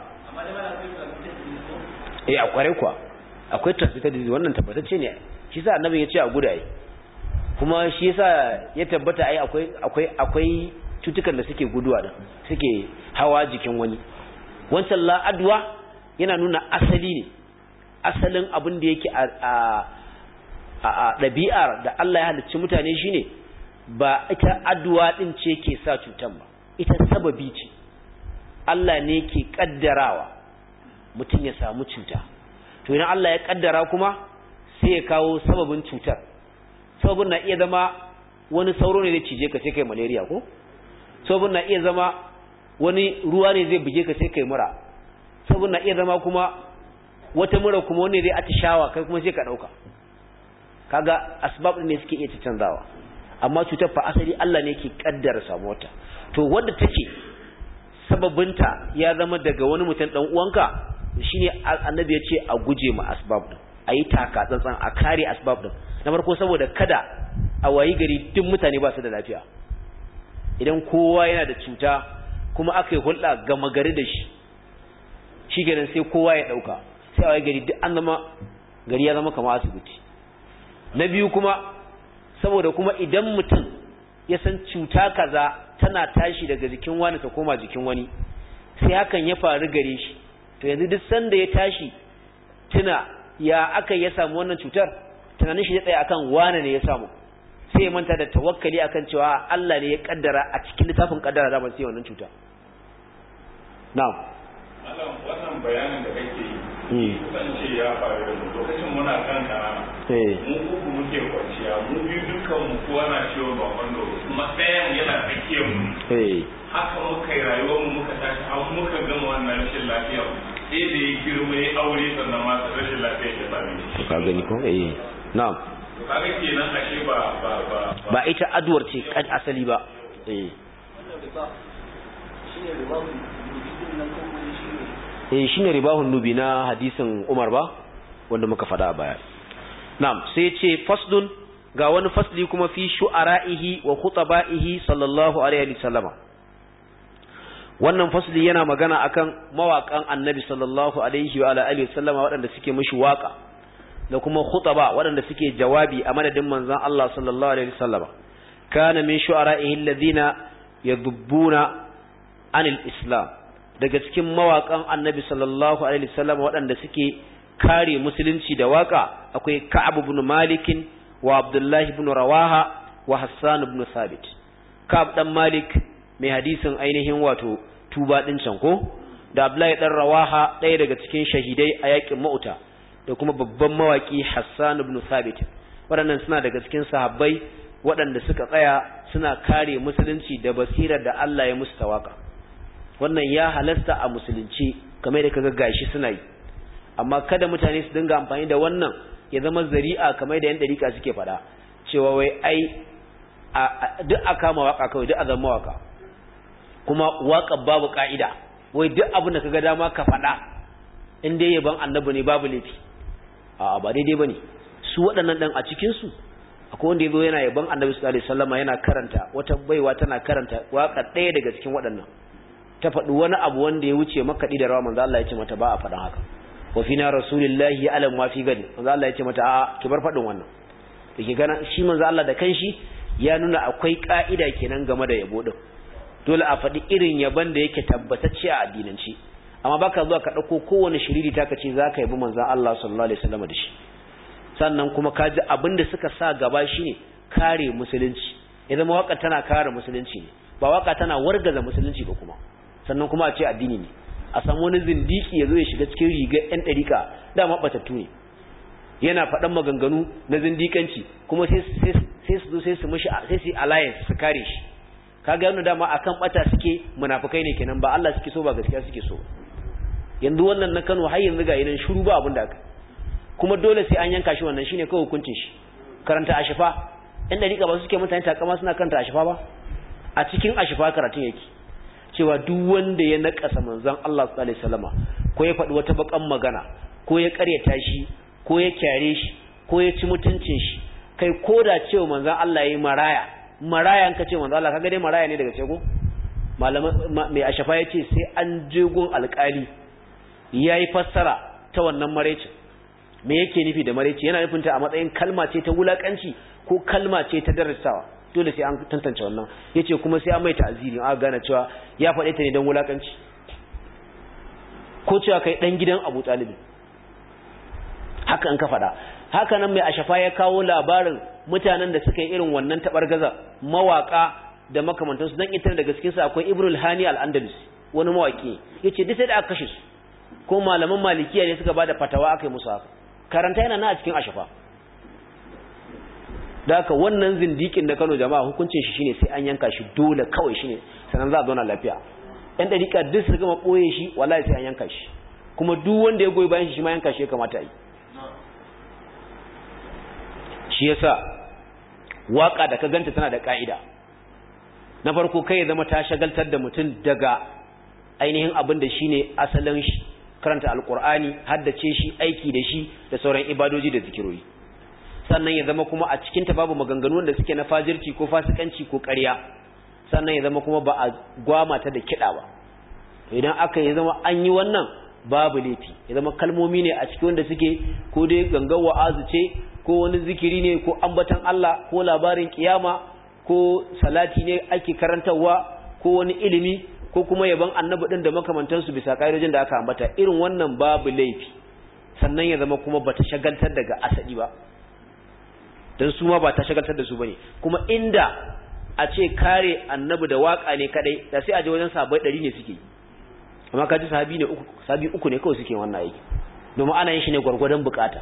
a kware kuwa akwai transmitted disease wannan tabbatacce ne shi sa annabi ya ce a gudaye kuma shi yasa ya tabbata ai akwai cutukan da suke guduwa da suke hawa jikin wani wancan la'adwa yana nuna asali ne asalin abin da yake a ɗabi'ar da Allah ya halicci mutane shine ba ita addu'a din ce ke sa cutan ba ita sababi ce Allah ne ke kaddarawa mutum ya samu cuta to idan Allah ya kaddara kuma sai ya kawo sababin cutar sababin na iya zama wani sauro ne zai cije ka sai kai malaria ko sababin na iya zama wani ruwa ne zai buge ka sai kai mura sababin na iya zama kuma wata mura kuma wani zai atishawa kai kuma sai ka dauka kaga asbab ne suke iya canzawa amma cutar fa asali Allah ne yake kaddara samuwarta to wanda take sababinta ya zama daga wani mutum dan uwanka shine annabi ya ce a guje ma asbab din ayi taka tsantsan a kare asbab din na farko saboda kada a wayi gari duk mutane ba su da lafiya idan kowa yana da cuta kuma aka yi hulɗa gama gari da shi shikenan sai kowa ya dauka sai a wayi gari duk an zama gari ya zama kamar asibiti na biyu kuma saboda kuma idan mutum ya san cuta kaza tana tashi daga jikin wani ta koma jikin wani sai hakan ya faru gare shi to yanzu duk sanda ya tashi tuna ya aka ya samu wannan cutar tunanin shi ya tsaya akan wane ne ya samu sai ya manta da tawakkali akan cewa Allah ne ya kaddara a cikin littafin kaddara da ban sai wannan cuta na'am Allah wannan bayanin da kake yi kasance ya faru da lokacin muna kan kanana mu uku muke kwanciya mu biyu dukkan mu kowa na ciwon bakon da kuma ɗayan yana tsakiyar mu haka muka yi rayuwar mu muka tashi har muka gama wannan rashin lafiya sai da ya girma ya aure sannan ma rashin lafiya ya same shi ka gani ko na'am kaga kenan ashe ba ita aduwar ce kan asali ba shine ribahun nubi na hadisin Umar ba wanda muka faɗa a baya na'am sai ce faslun ga wani fasli kuma fi shu'ara'ihi wa khutaba'ihi sallallahu alaihi wasallama wannan fasli yana magana akan mawaƙan annabi sallallahu alaihi wa alihi wasallama waɗanda suke mishi waka da kuma khutaba waɗanda suke jawabi a madadin manzon Allah sallallahu alaihi wasallama kana min shu'ara'ihi alladhina yadubbuna anil islam daga cikin mawaƙan annabi sallallahu alaihi wasallama waɗanda suke kare musulunci da waka akwai Ka'ab ibn Malik wa Abdullah ibn Rawaha wa Hassan ibn Thabit Ka'ab dan Malik mai hadisin ainihin wato tuba din can ko da Abdullah dan Rawaha ɗaya daga cikin shahidai a yakin Mu'ta da kuma babban mawaki Hassan ibn Thabit waɗannan suna daga cikin sahabbai waɗanda suka tsaya suna kare musulunci da basirar da Allah ya musu tawaka wannan ya halasta a musulunci kamar da kaga gashi suna yi amma kada mutane su dinga amfani da wannan ya zama zari'a kamar da yan dariƙa suke faɗa cewa wai ai duk aka ma waka kawai duk a zama waka kuma waka babu ka'ida wai duk abin da kaga dama ka faɗa in dai yaban annabi ne babu laifi a ba daidai bane su waɗannan dan a cikin su akwai wanda yazo yana yaban annabi sallallahu alaihi wasallama yana karanta wata baiwa tana karanta waka ɗaya daga cikin waɗannan ta faɗi wani abu wanda ya wuce makaɗi da rawa manzo Allah ya ce mata ba a faɗan haka wa fina rasulillahi alam wa fi gadi manzo Allah ya ce mata a'a ki bar faɗin wannan dake gana shi manzo Allah da kanshi ya nuna akwai ka'ida kenan game da yabo din dole a faɗi irin yaban da yake tabbatacce a addinance amma baka zuwa ka dauko kowane shiriri ta kace zaka yabi manzon Allah sallallahu alaihi wasallam da shi sannan kuma kaji abinda suka sa gaba shine kare musulunci idan waka tana kare musulunci ne ba waka tana wargaza musulunci ba kuma sannan kuma a ce addini ne a samu wani zindiki yazo ya shiga cikin rigar ɗan ɗarika dama batattu ne yana faɗan maganganu na zindikanci kuma sai su zo sai su mishi sai su alliance su kare shi kaga yana dama akan bata suke munafikai ne kenan ba Allah suke so ba gaskiya suke so yanzu wannan na Kano har yanzu ga idan shiru ba abin da aka kuma dole sai an yanka shi wannan shine kawai hukuncin shi karanta ashifa ɗan ɗarika ba suke mutane takama suna karanta ashifa ba a cikin ashifa karatun yake cewa duk wanda ya nakasa manzon Allah sallallahu alaihi wasallama ko ya faɗi wata bakan magana ko ya ƙaryata shi ko ya kyare shi ko ya ci mutuncin shi kai koda cewa manzon Allah yayi maraya an kace manzon Allah kaga dai maraya ne daga cego malaman mai ashafa yace sai an je gun alƙali yayi fassara ta wannan marecin me yake nufi da mareci yana nufin ta a matsayin kalma ce ta wulakanci ko kalma ce ta darasawa dole sai an tantance wannan yace kuma sai an mai ta'aziri aka gane cewa ya faɗe ta ne don wulakanci ko cewa kai dan gidan Abu Talib haka an ka faɗa haka nan mai ashafa ya kawo labarin mutanen da suka yi irin wannan tabargaza mawaka da makamantansu dan ita daga cikin su akwai Ibrul Hani al-Andalus wani mawaki yace duk sai da aka kashe su ko malaman malikiya ne suka bada fatawa akai musu haka karanta yana na a cikin ashafa da haka wannan zindikin da Kano jama'a hukuncin shi shine sai an yanka shi dole kawai shine sanan za a zauna lafiya ɗan dariƙa duk su gama ɓoye shi wallahi sai an yanka shi kuma duk wanda ya goyi bayan shi ma yanka shi ya kamata yi shi yasa waka da ka ganta tana da ka'ida na farko kai ya zama ta shagaltar da mutum daga ainihin abin da shine asalin shi karanta alqur'ani haddace shi aiki da shi da sauran ibadoji da zikirori sannan ya zama kuma a cikin ta babu maganganu wanda suke na fajirci ko fasikanci ko ƙarya sannan ya zama kuma ba a gwama ta da kiɗa ba idan aka yi zama an yi wannan babu laifi ya zama kalmomi ne a cikin wanda suke ko dai gangan wa'azu ce ko wani zikiri ne ko ambatan Allah ko labarin kiyama ko salati ne ake karantarwa ko wani ilimi ko kuma yaban annabi din da makamantansu bisa ƙa'idojin da aka ambata irin wannan babu laifi sannan ya zama kuma bata shagaltar daga asali ba dan su ma ba ta shagaltar da su bane kuma inda a ce kare annabi da waka ne kadai da sai a je wajen sahabbai 100 ne suke amma kaji sahabi uku ne kawai suke wannan aiki domin ana yin shi ne gurgurdan bukata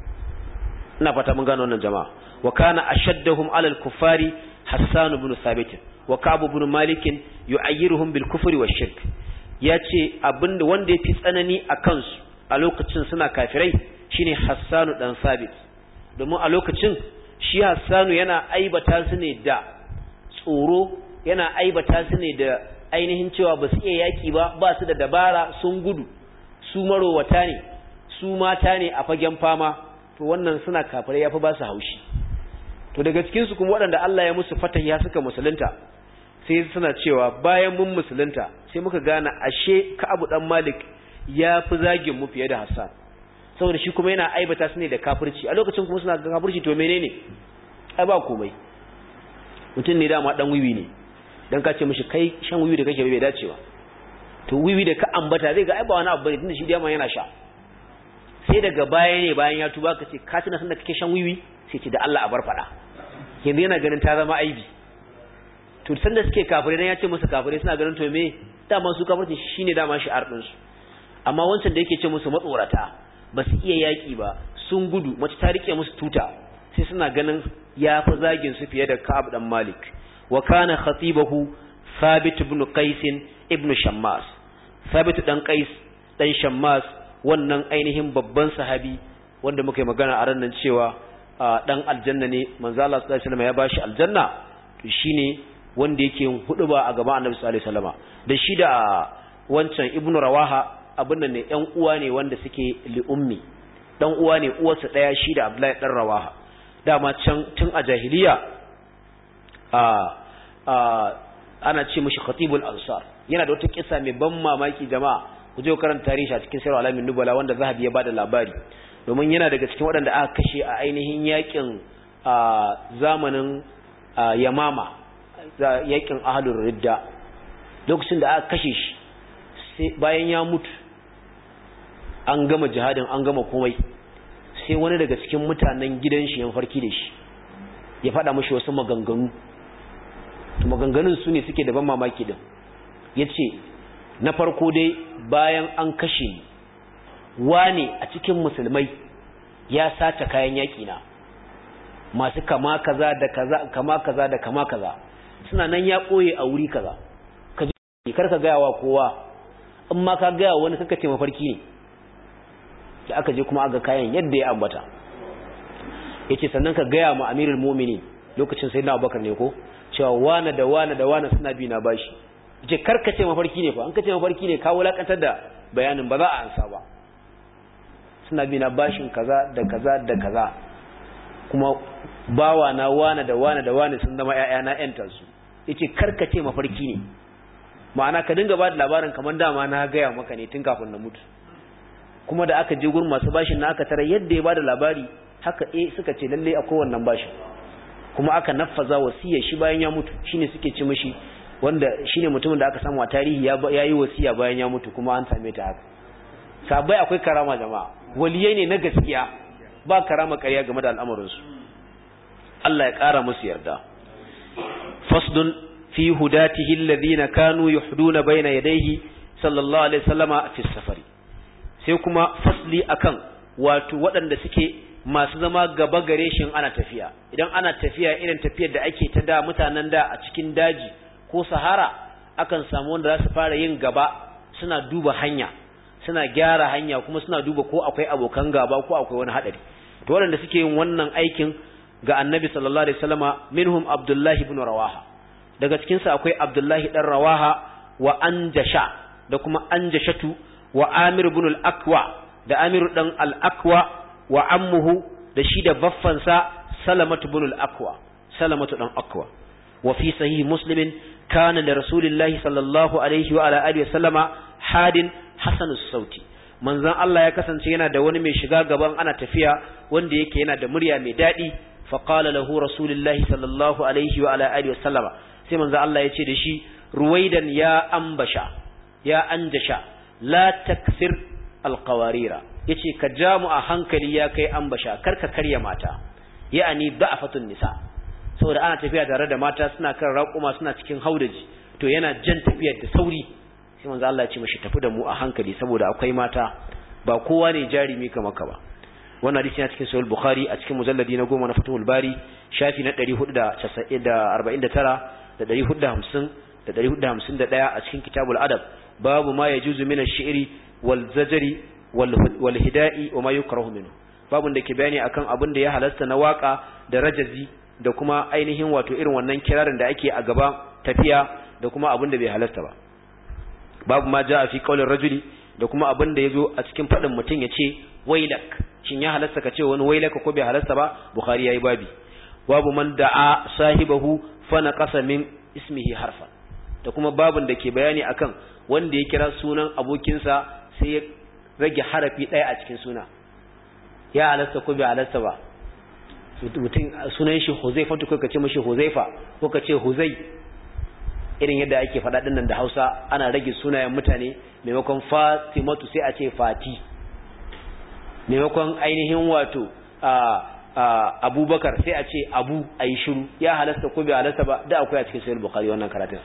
ina fata mun gano wannan jama'a wa kana ashaddahum alal kuffari Hassan ibn Thabit wa Ka'b ibn Malik yu'ayyiruhum bil kufri wash shirk yace abinda wanda yafi tsanani a kansu a lokacin suna kafirai shine Hassan dan Thabit domin a lokacin shi Hassanu yana aibata su ne da tsoro yana aibata su ne da ainihin cewa ba su iya yaki ba su da dabara sun gudu su marowata ne su mata ne a fagen fama to wannan suna kafirai yafi ba su haushi to daga cikin su kuma waɗanda Allah ya musu fatahi suka musulunta sai suna cewa bayan mun musulunta sai muka gane ashe Ka'ab dan Malik ya fi zagin mu fiye da Hassan saboda shi kuma yana aibata su ne da kafirci a lokacin kuma suna ga kafirci to menene ai ba komai mutum ne dama dan wiwi ne dan ka ce mishi kai shan wiwi da kake bai dace ba to wiwi da ka ambata zai ga ai ba wani abu bane tunda shi dama yana sha sai daga baya ne bayan ya tuba ka ce ka tuna sanda kake shan wiwi sai ce da Allah a bar fada yanzu yana ganin ta zama aibi to sanda suke kafirai dan ya ce musu kafirai suna ganin to me dama su kafirci shine dama shi'ar din su amma wancan da yake ce musu matsorata ba su iya yaƙi ba sun gudu mace ta rike musu tuta sai suna ganin ya fi zagin su fiye da Ka'ab dan Malik wa kana khatibahu Thabit ibn Qais ibn Shammas Thabit dan Qais dan Shammas wannan ainihin babban sahabi wanda muka yi magana a ran nan cewa dan aljanna ne manzo Allah sallallahu alaihi wasallam ya bashi aljanna to shine wanda yake yin huduba a gaban Annabi sallallahu alaihi wasallam da shi da wancan Ibn Rawaha abin nan ne ƴan uwa ne wanda suke li'ummi dan uwa ne uwarsa daya shi da Abdullahi dan Rawaha dama can tun a jahiliya ana ce mishi Khatibul Ansar yana da wata kissa mai ban mamaki jama'a ku je karanta tarihi a cikin Sirr Alamin Nubala wanda Zahabi ya bada labari domin yana daga cikin waɗanda aka kashe a ainihin yakin zamanin Yamama yakin ahlur ridda lokacin da aka kashe shi sai bayan ya mutu an gama jihadin an gama komai sai wani daga cikin mutanen gidan shi ya farki da shi ya faɗa mashi wasu maganganu maganganun su ne suke da ban mamaki din yace na farko dai bayan an kashe ni wane a cikin musulmai ya sace kayan yaƙi na masu kama kaza da kaza kama kaza da kama kaza suna nan ya koye a wuri kaza ka ji karka gaya wa kowa in ma ka gaya wani kaka ce mafarki ne da aka je kuma aga kayan yadda ya ambata yace sannan ka gaya ma amirul mu'minin lokacin sayyidina Abubakar ne ko cewa wane da wane da wane suna bi na bashi yace karka ce mafarki ne fa an ka ce mafarki ne ka wulakantar da bayanin ba za a ansa ba suna bi na bashin kaza da kaza da kaza kuma bawa na wane da wane da wane sun zama ƴaƴana ƴantar su yace karkace mafarki ne ma'ana ka dinga ba da labarin kamar dama na gaya maka ne tun kafin na mutu kuma da aka je gurin masu bashin na aka tara yadda ya bada labari haka suka ce lalle akwai wannan bashin kuma aka naffaza wasiyar shi bayan ya mutu shine suke ci mishi wanda shine mutumin da aka samu a tarihi ya yi wasiya bayan ya mutu kuma an same ta haka sabai akwai karama jama'a waliyai ne na gaskiya ba karama ƙarya game da al'amuransu Allah ya ƙara musu yarda fasdun fi hudatihi alladhina kanu yuhduna bayna yadayhi sallallahu alaihi wasallama fi safari sai kuma fasli akan wato waɗanda suke masu zama gaba gare shi ana tafiya idan ana tafiya irin tafiyar da ake ta da mutanen da a cikin daji ko sahara akan samu wanda za su fara yin gaba suna duba hanya suna gyara hanya kuma suna duba ko akwai abokan gaba ko akwai wani hadari to waɗanda suke yin wannan aikin ga annabi sallallahu alaihi wasallama minhum abdullahi ibn rawaha daga cikin su akwai abdullahi dan rawaha wa anjasha da kuma anjashatu wa amir ibn al-aqwa da amir dan al-aqwa wa ammuhu da shi da baffansa salamatu ibn al-aqwa salamatu dan aqwa wa fi sahih muslim kana li rasulillahi sallallahu alaihi wa ala alihi wasallama hadin hasanus sauti manzon Allah ya kasance yana da wani mai shiga gaban ana tafiya wanda yake yana da murya mai dadi fa qala lahu rasulullahi sallallahu alaihi wa ala alihi wasallama sai manzon Allah ya ce da shi ruwaidan ya ambasha ya anjasha la taksir alqawarira yace ka ja mu a hankali ya kai ambasha karka karya mata ya'ani da'afatun nisa saboda ana tafiya tare da mata suna kan raƙuma suna cikin haudaji to yana jan tafiyar da sauri sai manzo Allah ya ce mishi tafi da mu a hankali saboda akwai mata ba kowa ne jarimi kamar ka ba wannan hadisi yana cikin sahih bukhari a cikin mujalladi na 10 na fathul bari shafi na 449 da 450 da 451 a cikin kitabul adab babu ma yajuzu min ash-shi'ri wal zajri wal hida'i wa ma yukrahu minhu babun da ke bayani akan abin da ya halasta na waka da rajazi da kuma ainihin wato irin wannan kirarin da ake a gaba tafiya da kuma abin da bai halasta ba babu ma jaa fi qaulir rajuli da kuma abin da yazo a cikin fadin mutun yace wailak shin ya halasta ka ce wani wailaka ko bai halasta ba bukhari yayi babi babu man da'a sahibahu fa naqasa min ismihi harfan da kuma babun da ke bayani akan wanda ya kira sunan abokinsa sai ya rage harafi ɗaya a cikin suna ya halasta ko bai halasta ba mutum sunan shi Huzaifa ko ka ce mashi Huzaifa ko ka ce Huzai irin yadda ake faɗa dinnan da Hausa ana rage sunayen mutane maimakon Fatimatu sai a ce Fati maimakon ainihin wato Abubakar sai a ce Abu ayi shiru ya halasta ko bai halasta ba da akwai a cikin Sahih Bukhari wannan karatun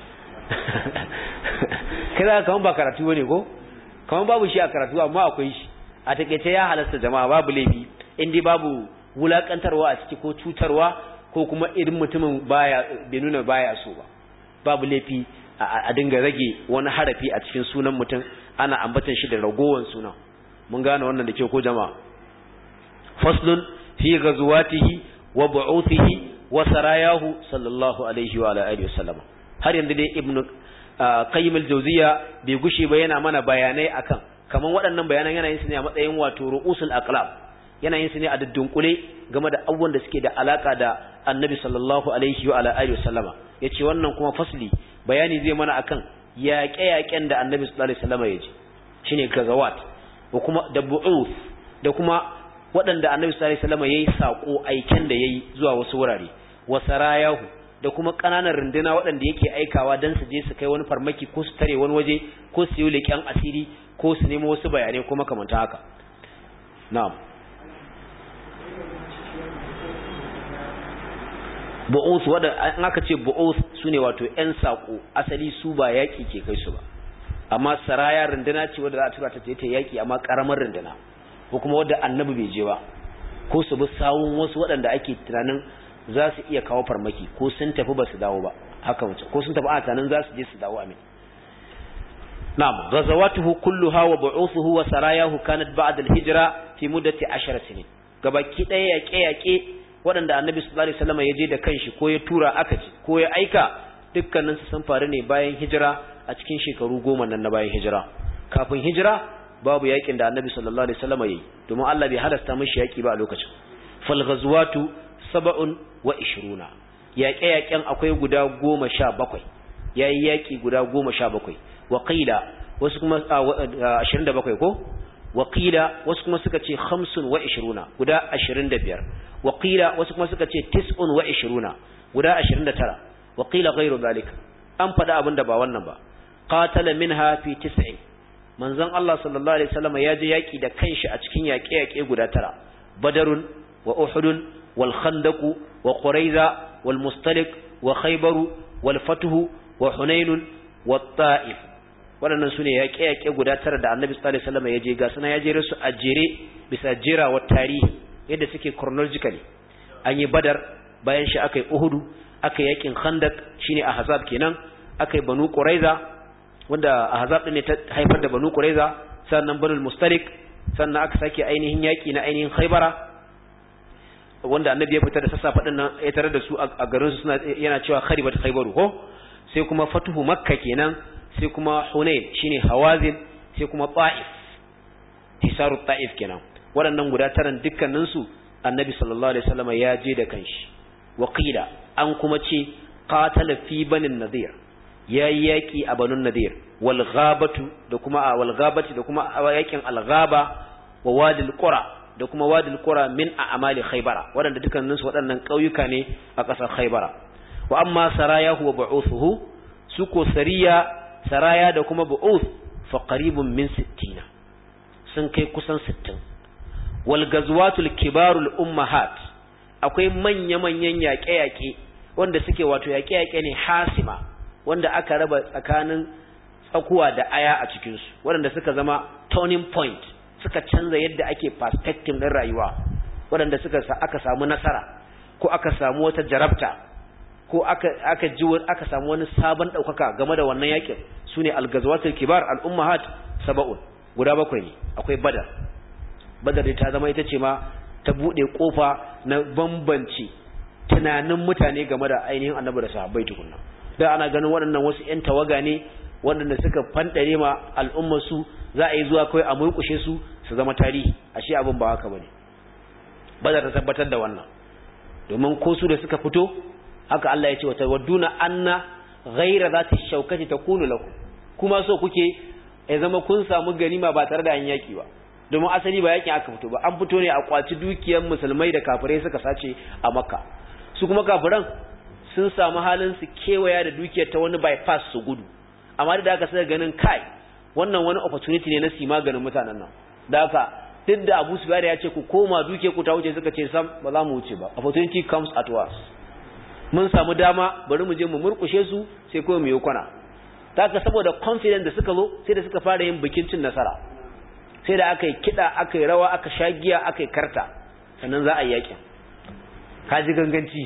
kaza kaman ba karatu bane ko kaman babu shi a karatu amma akwai shi a takeice ya halasta jama'a babu laifi indai babu wulakantarwa a ciki ko cutarwa ko kuma irin mutumin bai nuna baya so ba babu laifi a dinga rage wani harafi a cikin sunan mutum ana ambatan shi da ragowan sunan mun gane wannan da ke ko jama'a faslun fi ghazwatihi wa bu'uthihi wa sarayahu sallallahu alaihi wa alihi wasallam har yanzu dai ibnu qayyim al-jawziya bai gushe ba yana mana bayanai akan kaman waɗannan bayanan yana yin su ne a matsayin wato ru'usul aqlab yana yin su ne a dunkule game da abubuwan da suke da alaka da annabi sallallahu alaihi wa alihi wasallama yace wannan kuma fasli bayani zai mana akan yaƙe-yaƙen da annabi sallallahu alaihi wasallama yaji shine gazawat ko kuma da bu'uth da kuma waɗanda annabi sallallahu alaihi wasallama yayi sako aiken da yayi zuwa wasu wurare wa sarayahu da kuma ƙananan runduna waɗanda yake aikawa don su je su kai wani farmaki ko su tare wani waje ko su yi leƙen asiri ko su nemo wasu bayanai ko makamanta haka. Na'am. Bu'uth wanda an aka ce bu'uth sune wato ƴan sako asali su ba yaki ke kai su ba, amma saraya runduna ce wanda za a tura ta je ta yaki amma karamar runduna ko kuma wanda annabi bai je ba ko su bi sawun wasu waɗanda ake tunanin za su iya kawo farmaki ko sun tafi ba su dawo ba haka mace ko sun tafi a tunanin za su je su dawo amin. Na'am, ghazawatuhu kulluha wa bu'uthuhu wa sarayahu kanat ba'da al-hijra fi muddati 10 sinin. Gabaki ɗaya yaƙe-yaƙe waɗanda annabi sallallahu alaihi wasallam ya je da kanshi ko ya tura aka ci ko ya aika dukkanin su sun faru ne bayan hijira a cikin shekaru 10 nan na bayan hijira. Kafin hijira babu yaƙin da annabi sallallahu alaihi wasallam yayi domin Allah bai halasta mishi yaƙi ba a lokacin. Fal ghazwatu 27 yaƙe-yaƙen akwai guda 17 yayi yaƙi guda 17 waqila wasu kuma 27 ko waqila wasu kuma suka ce 25 guda 25 waqila wasu kuma suka ce 29 guda 29 waqila ghayru zalika an fada abinda ba wannan ba qatala minha fi 9 manzon Allah sallallahu alaihi wasallam ya je yaki da kanshi a cikin yaƙe-yaƙe guda 9 badarun wa uhudun wal khandaq wa quraiza wal mustaliq wa khaybar wal fatuh wa hunain wa ta'if waɗannan su ne yaƙe-yaƙe guda 9 da annabi sallallahu alaihi wasallam ya je ga suna ya jere su a jere bisa jerawa tarihi yadda suke chronologically an yi badar bayan shi aka yi uhudu aka yi yaƙin khandaq shine ahzab kenan aka yi banu quraiza wanda ahzab din ne ta haifar da banu quraiza sannan banul mustalik sannan aka sake ainihin yaƙi na ainihin khaybara wanda annabi ya fita da sassafa din nan ya tarar da su a garin su suna yana cewa kharibat khaybaru ko sai kuma fatuhu makka kenan sai kuma Hunain shine Hawazin sai kuma Ta'if hisaru Ta'if kenan waɗannan guda 9 dukkanin su Annabi sallallahu alaihi wasallam ya je da kanshi waqila an kuma ce qatala fi banin nadir yayi yaki a banun nadir wal ghabatu da kuma wal ghabati da kuma yakin al ghaba wa wadil qura da kuma wadil qura min a'mali khaybara waɗanda dukkanin su waɗannan kauyuka ne a ƙasar khaybara wa amma sarayahu wa bu'uthuhu suko saraya da kuma bu'uth fa qaribun min 60 sun kai kusan 60 wal gazwatul kibarul ummahat akwai manya-manyan yaƙe-yaƙe wanda suke wato yaƙe-yaƙe ne hasima wanda aka raba tsakanin tsakuwa da aya a cikin su wanda suka zama turning point suka canza yadda ake perspective din rayuwa wanda aka samu nasara ko aka samu wata jarabta ko aka samu wani sabon daukaka game da wannan yakin sune al-ghazwatul kibar al-ummahat 7 guda 7 ne akwai badar ta zama ita ce ma ta bude kofa na bambanci tunanin mutane game da ainihin annabi da sahabbai tukunna da ana ganin waɗannan wasu ƴan tawaga ne waɗanda suka fandare ma al'ummar su za a yi zuwa kai a murkushe su zama tarihi ashe abin ba haka bane badar ta tabbatar da wannan domin ko su da suka fito haka Allah ya ce wa tawadduna anna ghayra zati shaukati takunu lakum kuma so kuke ya zama kun samu ganima ba tare da an yaki ba domin asali ba yaki aka fito ba an fito ne a kwaci dukiyar musulmai da kafirai suka sace a Makka su kuma kafiran sun samu halin su kewaya da dukiyar ta wani bypass su gudu amma da aka saka ganin kai wannan wani opportunity ne na si maganin mutanen nan da haka duk da Abu Sufyan ya ce ku koma dukiyar ku ta wuce suka ce sam ba za mu wuce ba opportunity comes at once mun samu dama bari mu je mu murkushe su sai kuma mu yi kwana taka saboda confidence da suka zo sai da suka fara yin bikin cin nasara sai da aka yi kida aka yi rawa aka sha giya aka yi karta sannan za a yi yakin kaji ganganci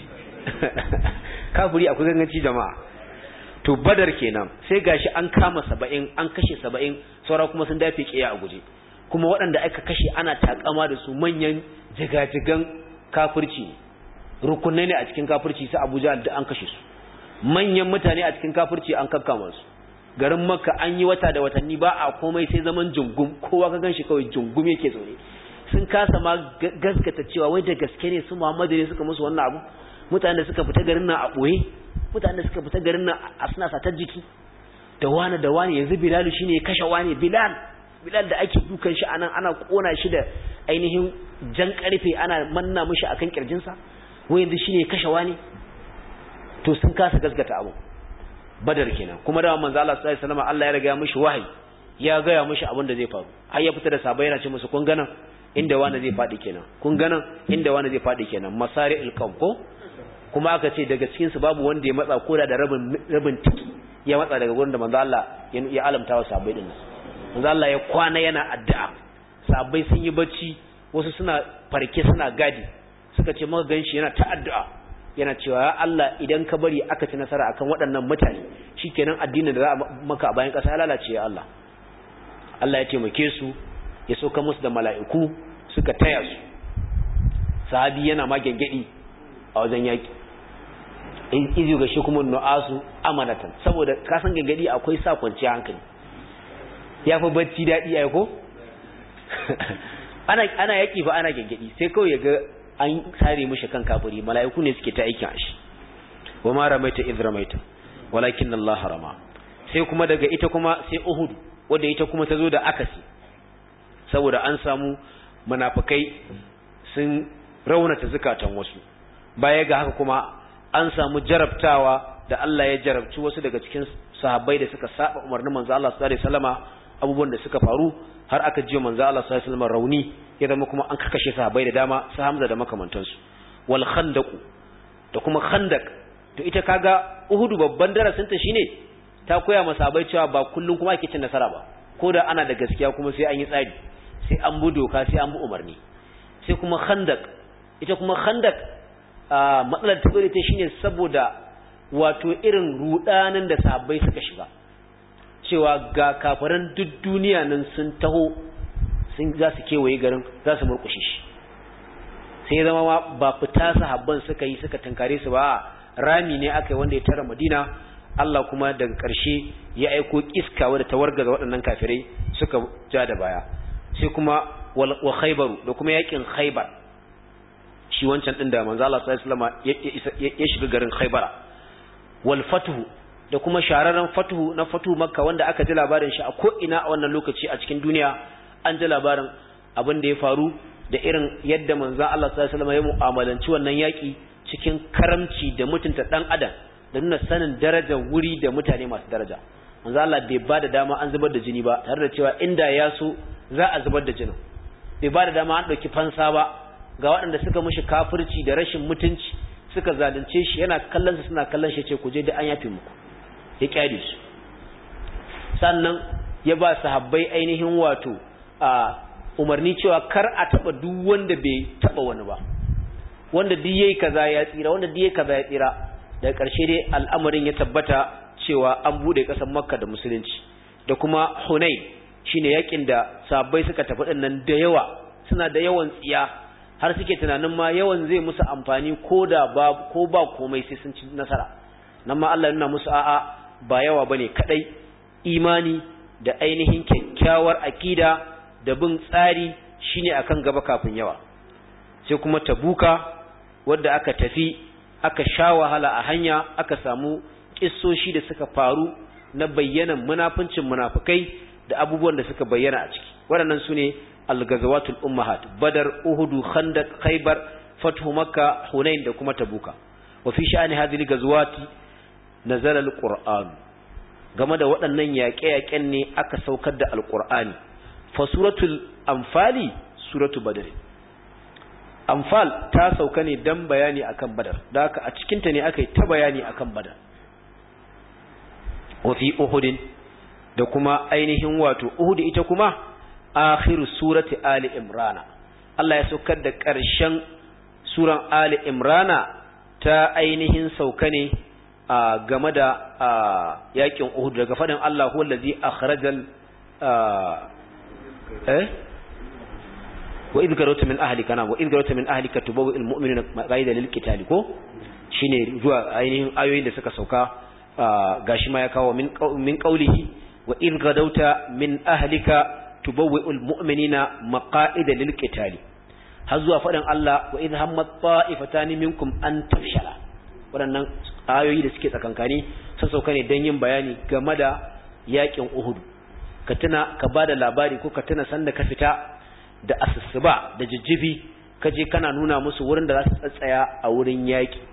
kafiri akwai ganganci jama'a to badar kenan sai gashi an kama 70 an kashe 70 saura kuma sun dafe kiya a guje kuma waɗanda aka kashe ana takama da su manyan jigajigan kafirci rukunai ne a cikin kafirci su Abuja da an kashe su manyan mutane a cikin kafirci an kakkama su garin Makka an yi wata da watanni ba a komai sai zaman jungum kowa ka ganshi kawai jungum yake zaune sun kasa ma gaskata cewa wai da gaske ne su Muhammadu ne suka musu wannan abu mutanen da suka fita garin nan a boye mutanen da suka fita garin nan a suna satar jiki da wani yanzu Bilal shine ya kashe wani Bilal da ake dukan shi anan ana kona shi da ainihin jan karfe ana manna mishi akan kirjinsa wai yanzu shine ya kashe wani to sun kasa gaskata abu badar kenan kuma da manzo Allah sallallahu alaihi wasallam Allah ya riga mishi wahayi ya ga ya mishi abin da zai faru har ya fita da sabai yana ce musu kun ganan inda wani zai fadi kenan kun ganan inda wani zai fadi kenan masari'il qawm ko kuma aka ce daga cikin su babu wanda ya matsa koda da rabin tiki ya matsa daga gurin da manzo Allah ya alamta wa sabai din manzo Allah ya kwana yana addu'a sabai sun yi bacci wasu suna farke suna gadi suka ce maka ganshi yana ta addu'a yana cewa ya Allah idan ka bari aka ci nasara akan waɗannan mutane shikenan addinin da za a maka a bayan ƙasa ya lalace ya Allah Allah ya taimake su ya soka musu da mala'iku suka taya su sahabi yana ma gengedi a wajen yaki in izi ga shi kuma nu'asu amanatan saboda ka san gengedi akwai sa kwanciya hankali yafi bacci dadi ai ko ana yaki fa ana gengedi sai kawai ya ga an sare mishi kan kafiri mala'iku ne suke ta aikin shi wa ma ramaita idh ramaita walakin Allah rama sai kuma daga ita kuma sai Uhud wanda ita kuma tazo da akasi saboda an samu munafikai sun raunata zakatan wasu baya ga haka kuma an samu jarabtawa da Allah ya jarabci wasu daga cikin sahabbai da suka saba umarnin manzo Allah sallallahu alaihi wasallama abubuwan da suka faru har aka ji manzo Allah sallallahu alaihi wasallam rauni ya zama kuma an kakashe sahabbai da dama su Hamza da makamantansu wal khandaq da kuma khandaq to ita kaga Uhud babban darasin ta shine ta koya masa sahabbai cewa ba kullun kuma ake cin nasara ba koda ana da gaskiya kuma sai an yi tsari sai an bi doka sai an bi umarni sai kuma khandaq ita kuma khandaq matsalar ta ta shine saboda wato irin rudanin da sahabbai suka shiga cewa ga kafiran duk duniya nan sun taho sun za su kewaye garin za su murkushe shi sai zama ba fita sahabban suka yi suka tankare su ba rami ne aka yi wanda ya tara Madina Allah kuma daga ƙarshe ya aiko iska wadda ta wargaza waɗannan kafirai suka ja da baya sai kuma wa Khaybar da kuma yakin Khaybar shi wancan din da manzo Allah sallallahu alaihi wasallam ya shiga garin Khaybar wal fatuhu da kuma shararren fatuhu na fatuhu Makka wanda aka ji labarin shi a ko ina a wannan lokaci a cikin duniya an ji labarin abin da ya faru da irin yadda manzo Allah sallallahu alaihi wasallam ya mu'amalanci wannan yaki cikin karamci da mutunta dan adam da nuna sanin darajar wuri da mutane masu daraja manzo Allah bai ba da dama an zubar da jini ba tare da cewa inda ya so za a zubar da jinin bai ba da dama an dauki fansa ba ga waɗanda suka mishi kafirci da rashin mutunci suka zalunce shi yana kallon su suna kallon shi ce ku je da an yafe muku ya kyale su sannan ya ba sahabbai ainihin wato umarni cewa kar a taba duk wanda bai taba wani ba wanda duk yayi kaza ya tsira wanda duk yayi kaza ya tsira daga ƙarshe dai al'amarin ya tabbata cewa an bude ƙasar Makka da musulunci da kuma Hunain shine yakin da sahabbai suka tafi dinnan da yawa suna da yawan tsiya har suke tunanin ma yawan zai musu amfani ko ba komai sai sun ci nasara nan ma Allah ya nuna musu a'a ba yawa bane kadai imani da ainihin kyakkyawar akida da bin tsari shine akan gaba kafin yawa sai kuma Tabuka wanda aka tafi aka sha wahala a hanya aka samu kissoshi da suka faru na bayyanan munafincin munafikai da abubuwan da suka bayyana a ciki waɗannan sune al-gazawatul ummahat badar uhud khandaq khaybar fathu makka hunain da kuma tabuka wa fi sha'ani hadhihi al-gazawati nazala al-qur'an game da waɗannan yaƙe-yaƙen ne aka saukar da al-qur'ani fa suratul anfali suratu badr anfal ta sauka ne dan bayani akan badar da haka a cikin ta ne aka yi ta bayani akan badar wa fi uhud da kuma ainihin wato uhud ita kuma akhiru surati ali imrana Allah ya saukar da ƙarshen suran ali imrana ta ainihin sauka ne game da yakin uhud daga fadin Allah huwa allazi akhrajal wa idh garawta min ahlika wa idh garawta min ahlika tubawwi'ul mu'minina maqaida lil qital ko shine zuwa ainihin ayoyin da suka sauka gashi ma ya kawo min qawlihi wa idh garawta min ahlika tubawwi'ul mu'minina maqaida lil qital har zuwa fadin Allah wa idh hammat ta'ifatani minkum an tafshala wadannan ayoyi da suke tsakankani sun sauka ne dan yin bayani game da yakin Uhud ka tuna ka bada labari ko ka tuna sanda ka fita da asusuba da jijjifi kaje kana nuna musu wurin da za su tsatsaya a wurin yaki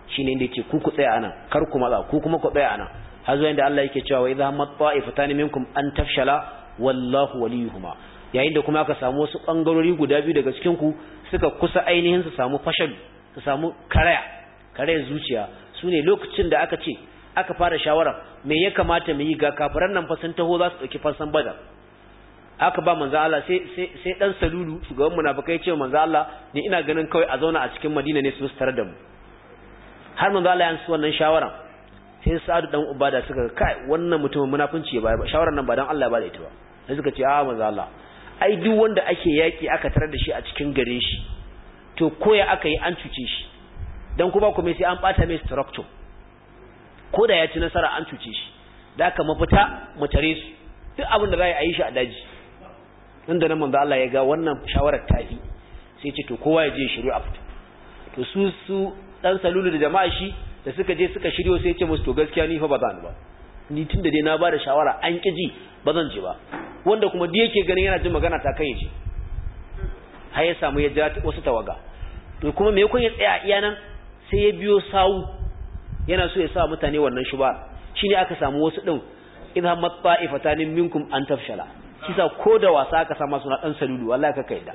shine inda yake ku tsaya anan kar ku matsa ku kuma ku tsaya anan har zuwa inda Allah yake cewa wa idha hammat ta'ifatan minkum an tafshala wallahu waliyuhuma yayin da kuma aka samu wasu bangarori guda biyu daga cikin ku suka kusa ainihin su samu fashal su samu karaya zuciya sune lokacin da aka ce aka fara shawara me ya kamata mu yi ga kafiran nan fa sun taho za su dauki fansan badar aka ba manzo Allah sai dan salulu shugaban munafikai ce manzo Allah ni ina ganin kawai a zauna a cikin Madina ne su tare da mu har manzo Allah ya ansa wannan shawara sai Sa'ad dan Ubada suka kai wannan mutumin munafinci ba shawaran nan ba dan Allah ba da ita ba sai suka ce a manzo Allah ai duk wanda ake yaki aka tarar da shi a cikin garin shi to koya aka yi an cuce shi dan kuma kuma sai an bata mai structure ko da ya ci nasara an cuce shi da aka mafita mu tare su duk abin da za a yi shi a daji inda nan manzo Allah ya ga wannan shawarar tafi sai ce to kowa ya je shiru a fito to su dan salulu da jama'a shi da suka je suka shiryo sai ya ce musu to gaskiya ni fa ba zan ba ni tunda dai na bada shawara an kiji ba zan je ba wanda kuma da yake ganin yana jin magana ta kai je har ya samu ya ja wasu tawaga to kuma me yakon ya tsaya iya nan sai ya biyo sawu yana so ya sa mutane wannan shuba shine aka samu wasu din idha matta'ifatan minkum an tafshala kisa ko da wasa aka sama suna dan salulu wallahi ka kaida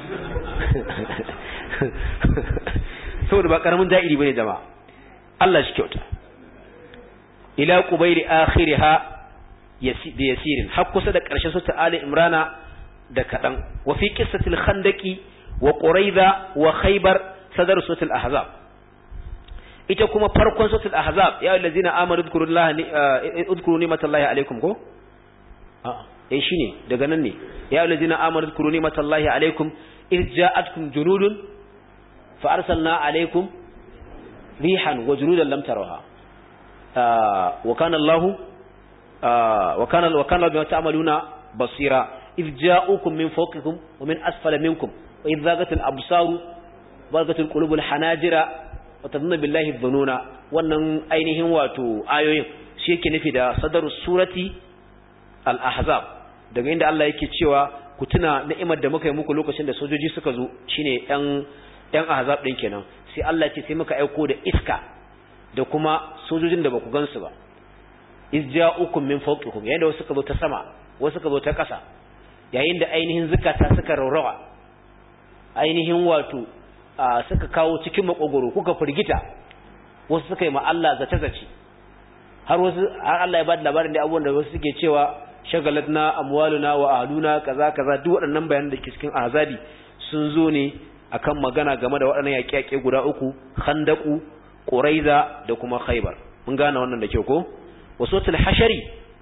saboda ba karamin da'iri bane jama'a Allah shi kyauta ila qubayri akhiriha yasirin har kusa da karshen sura Ali Imrana da kadan wa fi qissatil khandaqi wa quraiza wa khaybar sadar suratul ahzab ita kuma farkon suratul ahzab ya allazina amanu udhkuru ni'matallahi alaikum ko shine daga nan ne ya allazina amanu udhkuru ni'matallahi alaikum irja'atkum junudun fa arsalna alaikum rihan wa junudan lam tarawha wa kana Allahu wa kana bima ta'maluna basira irja'ukum min fawqikum wa min asfala minkum wa idh zaghatil absaru balagatil qulubul hanajira wa tadunna billahi dhununa wannan ainihin wato ayoyin shi yake nufi da sadarus surati al-ahzab daga inda Allah yake cewa ku tuna ni'imar da muka yi muku lokacin da sojoji suka zo shine yan ahzab din kenan sai Allah ce sai muka aiko da iska da kuma sojojin da baku gansu ba izja'ukum min fawqikum yayin da wasu suka zo ta sama wasu suka zo ta ƙasa yayin da ainihin zakata suka raurawa ainihin wato suka kawo cikin makogoro kuka firgita wasu suka yi ma Allah zace har Allah ya ba da labarin da abubuwan da wasu suke cewa shagalatna amwaluna wa ahluna kaza duk waɗannan bayanan da ke cikin ahzabi sun zo ne akan magana game da waɗannan yaƙe-yaƙe guda uku khandaqu quraiza da kuma khaybar mun gane wannan da kyau ko wasutul hashari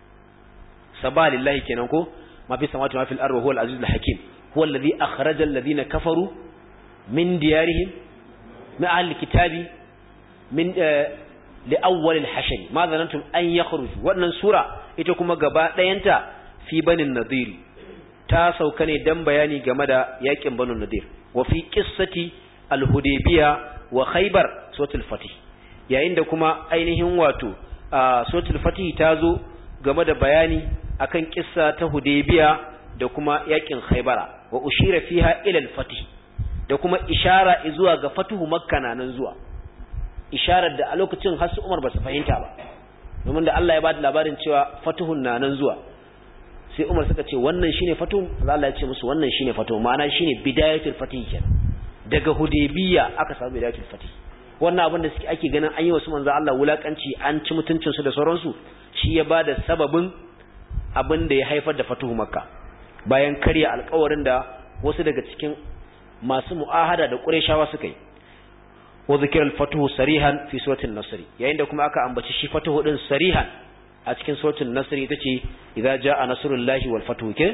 sabalillahi kenan ko ma fi samawati ma fil ardi huwal azizul hakim huwa alladhi akhraja alladhina kafaru min diyarihim min ahli kitabi min li awwal al-hashr ma zanantum an yakhruju wannan sura ita kuma gaba dayanta fi banin nadir ta sauka ne dan bayani game da yakin banu nadir wa fi qissati al-hudaybiyah wa khaybar suratul fatih yayin da kuma ainihin wato suratul fatih ta zo game da bayani akan kissa ta hudaybiyah da kuma yakin khaybara wa ushira fiha ila al-fatih da kuma ishara zuwa ga fatuhu makka nan zuwa isharar da a lokacin har su Umar ba su fahimta ba domin da Allah ya ba da labarin cewa fatuhun nan zuwa sai Umar suka ce wannan shine fatuhu Allah ya ce musu wannan shine fatuhu ma'ana shine bidayatul fatih kenan daga Hudaybiyya aka samu bidayatul fatih wannan abin da suke ake ganin an yi wasu manzo Allah wulakanci an ci mutuncin su da sauransu shi ya bada sababin abin da ya haifar da fatuhu makka bayan karya alƙawarin da wasu daga cikin masu mu'ahada da Qurayshawa suka yi wa zikr al-fatuhu sarihan fi suratul nasr yayin da kuma aka ambaci shi fatuhu din sarihan a cikin suratul nasr ita ce idza jaa nasrullahi wal fatuhu ke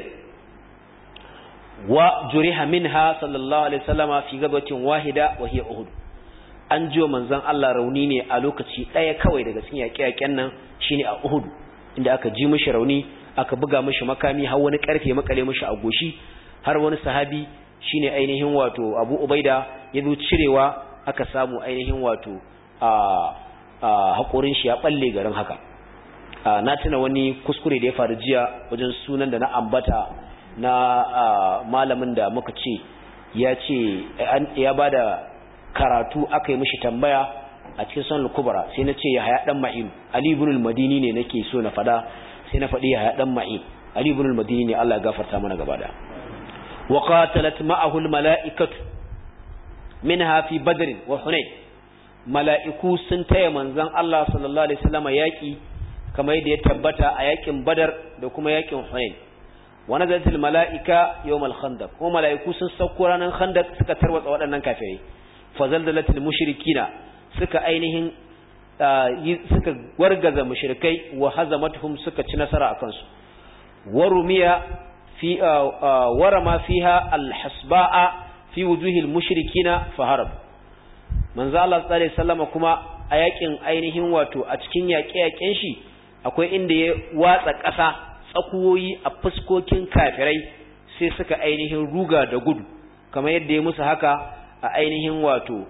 wa juriha minha sallallahu alaihi wasallama fi gabatin wahida wa hiya uhud an jiwa manzon Allah rauni ne a lokaci daya kawai daga cikin yaƙe-yaƙen nan shine a uhud inda aka ji mishi rauni aka buga mishi makami har wani karfe makale mishi a goshi har wani sahabi shine ainihin wato Abu Ubaida ya zo cirewa aka samu ainihin wato haƙorin shi ya balle garin haka na tuna wani kuskure da ya faru jiya wajen sunan da na ambata na malamin da muka ce ya ce ya bada karatu aka yi mishi tambaya a cikin sunan al-kubra sai na ce Yahya dan Ma'in Ali ibn al-Madini ne nake so na fada sai na fadi Yahya dan Ma'in Ali ibn al-Madini ne Allah ya gafarta mana gaba da wa qatalat ma'ahu al-mala'ikatu minha fi badr wa hunain mala'iku sun taya manzon Allah sallallahu alaihi wasallam yaki kamar yadda ya tabbata a yakin Badar da kuma yakin Hunain wa nazalatil mala'ika yawm al-khandaq kuma mala'iku sun sauko ranar khandaq suka tarwatsa waɗannan kafirai fa zaldalatil mushrikina suka ainihin suka wargaza mushrikai wa hazamatuhum suka ci nasara akan su warumiya fi warama fiha al-hasba'a fi wujuhil mushrikina faharab manzo Allah sallallahu alaihi wasallam kuma a yakin ainihin wato a cikin yaƙe-yaƙen shi akwai inda ya watsa ƙasa tsakuwoyi a fuskokin kafirai sai suka ainihin ruga da gudu kamar yadda ya musu haka a ainihin wato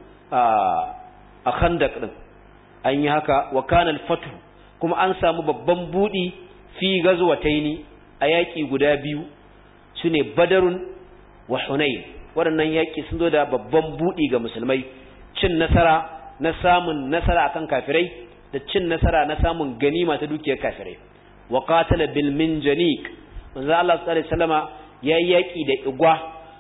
a khandaq din an yi haka wa kana al-fatu kuma an samu babban budi fi gazwataini a yaki guda biyu sune badarun wa hunain waɗannan yaki sun zo da babban budi ga musulmai cin nasara na samun nasara akan kafirai da cin nasara na samun ganima ta dukiyar kafirai wa qatala bil minjanik manzo Allah sallallahu alaihi wasallama yayi yaki da igwa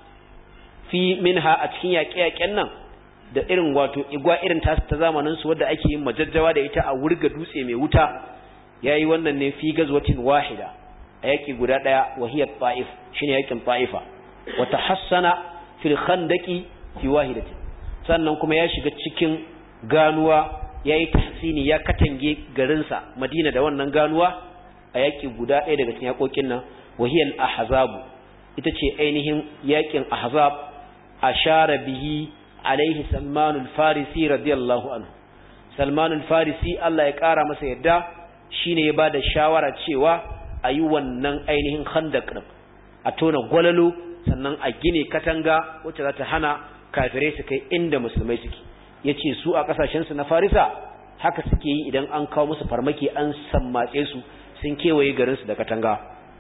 fi minha a cikin yaƙe-yaƙen nan da irin wato igwa irin ta zamanin su wanda ake yin majajjawa da ita a wurga dutse mai wuta yayi wannan ne fi gazwatin wahida a yaki guda daya wahiyat ta'if shine yakin ta'ifa wa tahassana fil khandaqi fi wahidatin sannan kuma ya shiga cikin ganuwa yayi tahsini ya katange garinsa Madina da wannan ganuwa a yaki guda ɗaya daga cikin yakokin nan wahiyal ahzab ita ce ainihin yakin ahzab ashara bihi alaihi Salman al-Farisi radiyallahu anhu Salman al-Farisi Allah ya kara masa yadda shine ya bada shawara cewa ayi wannan ainihin khandaq din a tona gwalalo sannan a gine katanga wacce za ta hana kafirai su kai inda musulmai suke yace su a kasashen su na Farisa haka suke yi idan an kawo musu farmaki an sammatse su sun kewaye garin su da katanga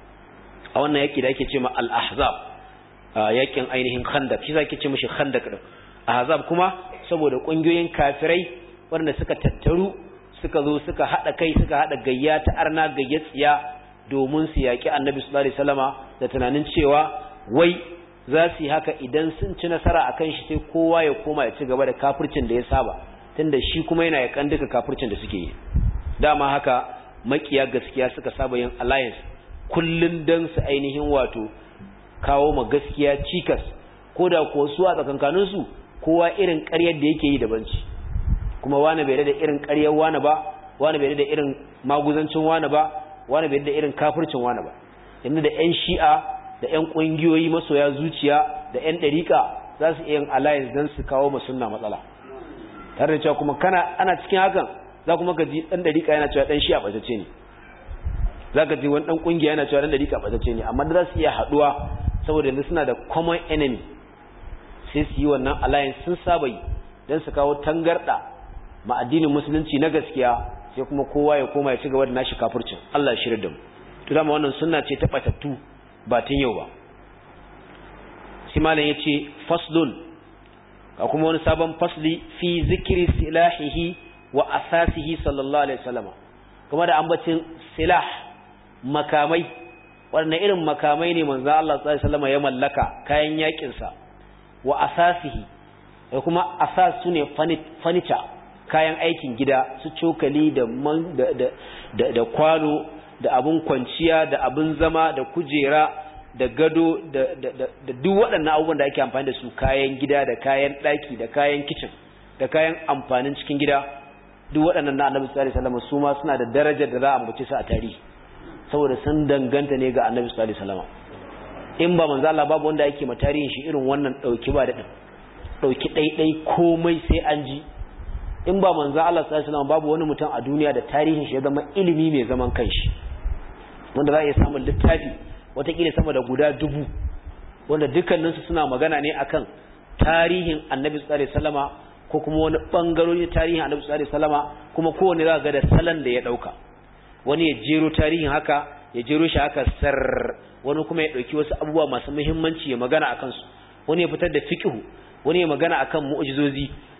a wannan yaki da ake cewa al-ahzab yakin ainihin khandaq shi zake ce mishi khandaq din ahzab kuma saboda kungiyoyin kafirai wanda suka tattaru suka zo suka hada kai suka hada gayya ta arna gayyatsiya domin su yaki annabi sallallahu alaihi wasallama da tunanin cewa wai za su yi haka idan sun ci nasara akan shi sai kowa ya koma ya ci gaba da kafircin da ya saba tunda shi kuma yana yakan duka kafircin da suke yi dama haka makiya gaskiya suka saba yin alliance kullun dan su ainihin wato kawo ma gaskiya cikas koda ko su a tsakankanin su kowa irin ƙaryar da yake yi daban ci kuma wani bai da irin ƙaryar wani ba wani bai da irin maguzancin wani ba wani bai da irin kafircin wani ba inda da ƴan shi'a da ƴan ƙungiyoyi masoya zuciya da ƴan ɗariƙa za su iya yin alliance dan su kawo ma sunna matsala tare da cewa kuma ana cikin hakan za kuma ka ji ɗan ɗariƙa yana cewa ɗan shi'a ɓatacce ne za ka ji wani ɗan ƙungiya yana cewa ɗan ɗariƙa ɓatacce ne amma da za su iya haɗuwa saboda yanzu suna da common enemy sai su yi wannan alliance sun saba yi don su kawo tangarda ma addinin musulunci na gaskiya sai kuma kowa ya koma ya ci gaba da nashi kafircin Allah ya shirya da mu to dama wannan sunna ce ta batattu ba tun yau ba shi malam yace faslun ga kuma wani sabon fasli fi zikri silahihi wa asasihi sallallahu alaihi wasallam kuma da ambacin silah makamai wannan irin makamai ne manzo Allah sallallahu alaihi wasallam ya mallaka kayan yakin sa wa asasihi da kuma asas sune furniture kayan aikin gida su cokali da kwano da abun kwanciya da abun zama da kujera da gado da duk waɗannan abubuwan da ake amfani da su kayan gida da kayan ɗaki da kayan kitchen da kayan amfanin cikin gida duk waɗannan na Annabi sallallahu alaihi wasallam su ma suna da darajar da za a ambace su a tarihi saboda sun danganta ne ga Annabi sallallahu alaihi wasallam in ba manzo Allah babu wanda yake ma tarihin shi irin wannan dauki ba da dauki daidai komai sai an ji in ba manzo Allah sallallahu alaihi wasallam babu wani mutum a duniya da tarihin shi ya zama ilimi mai zaman kanshi wanda za a iya samun littafi watakila sama da guda 1000 wanda dukkaninsu suna magana ne akan tarihin Annabi sallallahu alaihi wasallama ko kuma wani bangarori tarihin Annabi sallallahu alaihi wasallama kuma kowanne za ga da salon da ya dauka wani ya jero tarihin haka ya jero shi haka sar wani kuma ya dauki wasu abubuwa masu muhimmanci ya magana akan su wani ya fitar da fiqh wani ya magana akan mu'jizozi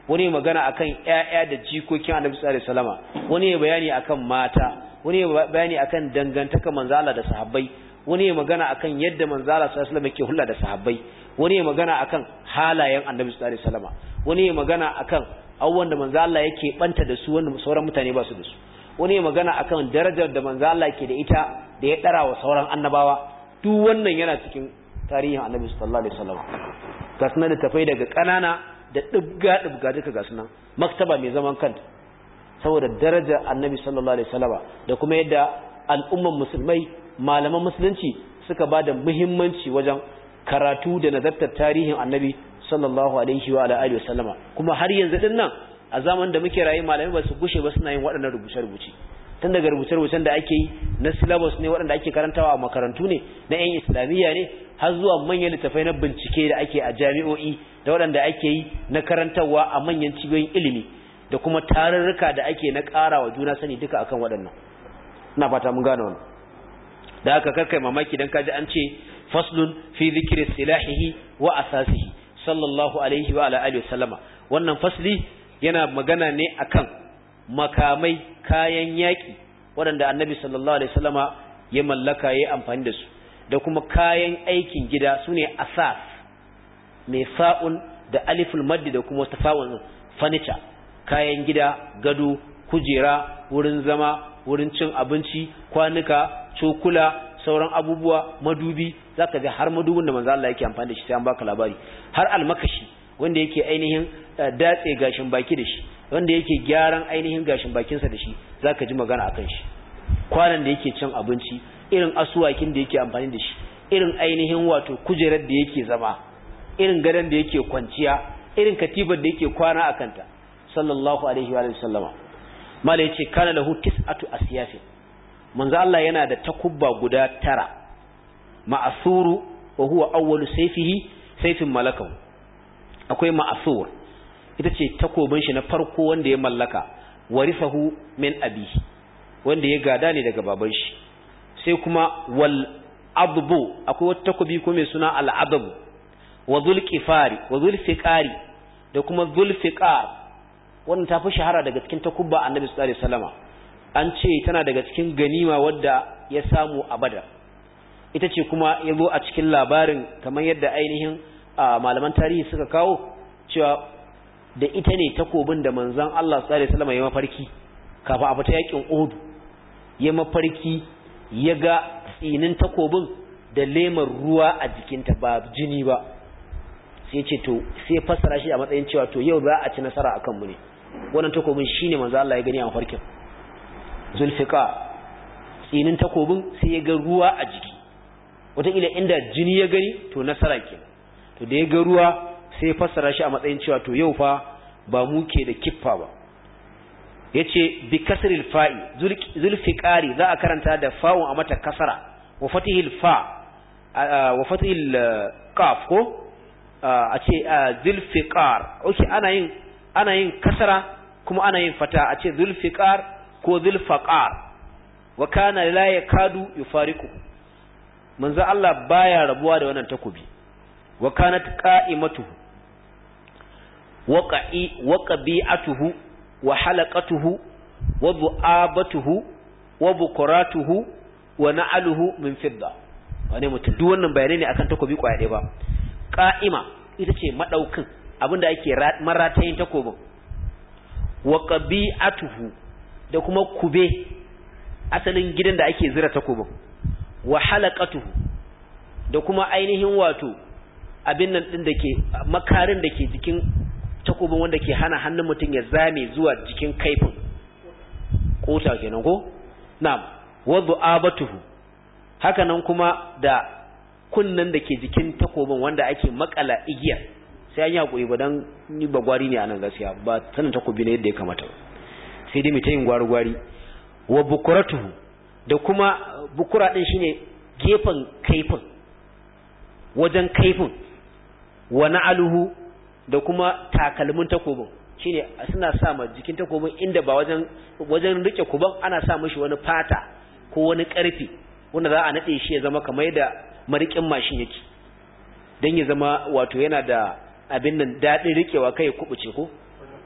wani magana akan ƴaƴa da jikokin Annabi sallallahu alaihi wasallama, wani bayani akan mata, wani bayani akan dangantaka manzo Allah da sahabbai, wani magana akan yadda manzo Allah sallallahu alaihi wasallam yake hulɗa da sahabbai, wani magana akan halayen Annabi sallallahu alaihi wasallama, wani magana akan abubuwan da manzo Allah yake banta da su wanda sauran mutane ba su da su, wani magana akan darajar da manzo Allah yake da ita da ya dara wa sauran annabawa. Duk wannan yana cikin tarihin Annabi sallallahu alaihi wasallama. Ga sunan da tafai daga kanana da dubga duka ga sunan, maktaba mai zaman kanta saboda darajar Annabi sallallahu alaihi wasallama da kuma yadda al'umman musulmai, malaman musulunci suka bada muhimmanci wajen karatu da nazartar tarihin Annabi sallallahu alaihi wa alihi wasallama. Kuma har yanzu din nan a zaman da muke rayu malamai ba su gushe ba suna yin waɗannan rubuce-rubuce, tun daga rubuce-rubucen da ake yi na syllabus ne waɗanda ake karantawa a makarantu ne na 'yan islamiyya ne, har zuwa manyan littafai na bincike da ake a jami'o'i da waɗanda ake yi na karantarwa a manyan cibiyoyin ilimi da kuma tarurruka da ake na ƙara wa juna sani duka akan waɗannan. ina fata mun gane wannan. da haka karkai mamaki dan kaji an ce faslun fi dhikri silahihi wa asasihi sallallahu alaihi wa ala alihi wasallama. wannan fasli yana magana ne akan makamai, kayan yaki waɗanda annabi sallallahu alaihi wasallama ya mallaka, yayi amfani da su, da kuma kayan aikin gida sune asas, mai fa'un da aliful maddi da kuma tafa'un, furniture, kayan gida, gado, kujera, wurin zama, wurin cin abinci, kwanuka, cokula, sauran abubuwa, madubi. Zaka ga har madubin da manzo Allah yake amfani da shi sai an baka labari, har almakashi wanda yake ainihin datse gashin baki da shi, wanda yake gyaran ainihin gashin bakinsa da shi, zaka ji magana akan shi. Kwanan da yake cin abinci, irin asuwakin da yake amfani da shi, irin ainihin wato kujerar da yake zama, irin gadon da yake kwanciya, irin katibar da yake kwana a kanta, sallallahu alaihi wa sallama. Mala yace kana lahu tis'atu asyafin, manzo Allah yana da takubba guda 9, ma'asuru wa huwa awwalu sayfin malakahu. akwai ma'asur, ita ce takobin shi na farko wanda ya mallaka, warisahu min abihi, wanda ya gada ne daga baban shi. sai kuma wal adbu, akwai wata takobi ko mai suna al adbu, wa zulqifari wa zulfiqari, da kuma zulfiqar, wannan ta fi shahara daga cikin takubba annabi sallallahu alaihi wasallama. an ce tana daga cikin ganima wadda ya samu a Badar. ita ce kuma yazo a cikin labarin kamar yadda ainihin malaman tarihi suka kawo cewa da ita ne takobin da manzon Allah sallallahu alaihi wasallama ya mafarki kafin a fita yakin Uhud. ya mafarki ya ga tsinin takobin da lemar ruwa a jikinta ba jini ba, sai ce to sai fassara shi a matsayin cewa to yau za a ci nasara akan mu ne. wannan takobin shine manzo Allah ya gani a mafarkin Zulfiqar. tsinin takobin sai ya ga ruwa a jiki, wataƙila inda jini ya gani to nasara kenan. to da ya ga ruwa sai ya fassara shi a matsayin cewa to yau fa ba mu ke da kiffa ba. yace bi kasril fa'i, zulfiqari za a karanta da fa'un a mata kasara, wa fatihil wa fatihil qaf ko a ce zulfiqar. okay, ana yin kasara kuma ana yin fata, a ce zulfiqar ko zulfaqar. wa kana la yakadu yufariqu, manzo Allah baya rabuwa da wannan takobi. wa kanat qa'imatuhu wa qabi'atuhu wa halaqatuhu wa du'abatuhu wa bukuratuhu wa na'aluhu min fidda. wane mutum duk wannan bayanai ne akan takobi kwaya ɗaya ba. qa'ima ita ce madaukin abinda ake maratayin takobin, wa qabi'atuhu da kuma kube, asalin gidan da ake zira takobin, wa halaqatuhu da kuma ainihin wato abin nan din dake makarin dake jikin takobin wanda ke hana hannun mutum ya zame zuwa jikin kaifin kota kenan ko. na'am, wa du'abatuhu, haka nan kuma da kunnan da ke jikin takobin wanda ake makala igiyar. sai an yi hakuri ba dan ni ba gwari ne anan gaskiya, ba sanin takobi ne yadda ya kamata, sai dai mutayin gwari. wa bukuratuhu da kuma bukura din shine gefen kaifin, wajen kaifin. wa na'aluhu da kuma takalmin takobin, shine suna sa ma jikin takobin inda ba wajen rike kuban, ana sa mishi wani fata ko wani karfi wanda za a nade shi ya zama kamar da marikin mashin yake, dan ya zama wato yana da abin nan dadin rikewa kai ya kubuce ko.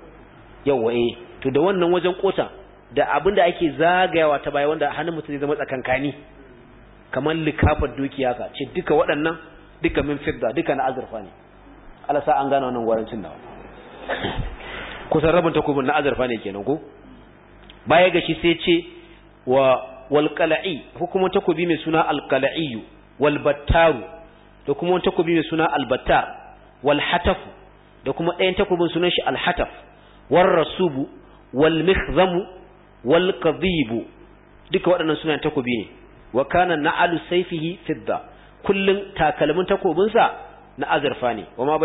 yawa to da wannan wajen kota da abinda ake zagayawa ta baya wanda hannun mutum zai zama tsakankani kamar likafar dukiya ka ce duka waɗannan duka min fidda duka na azurfa ne Allah sa an gane wannan gwarancin nawa kusan rabin takobin na azurfa ne kenan ko baya ga shi sai ce wal qala'i hukumun takobi mai suna al qala'i wal battaru da kuma wani takobi mai suna al battar wal hataf da kuma ɗayan takobin sunan shi al hataf war rasubu wal mikhzamu wal qadibu duka waɗannan sunan takobi ne wa kana na'alu sayfihi fidda kullun takalmin takobin sa na azurfa ne wama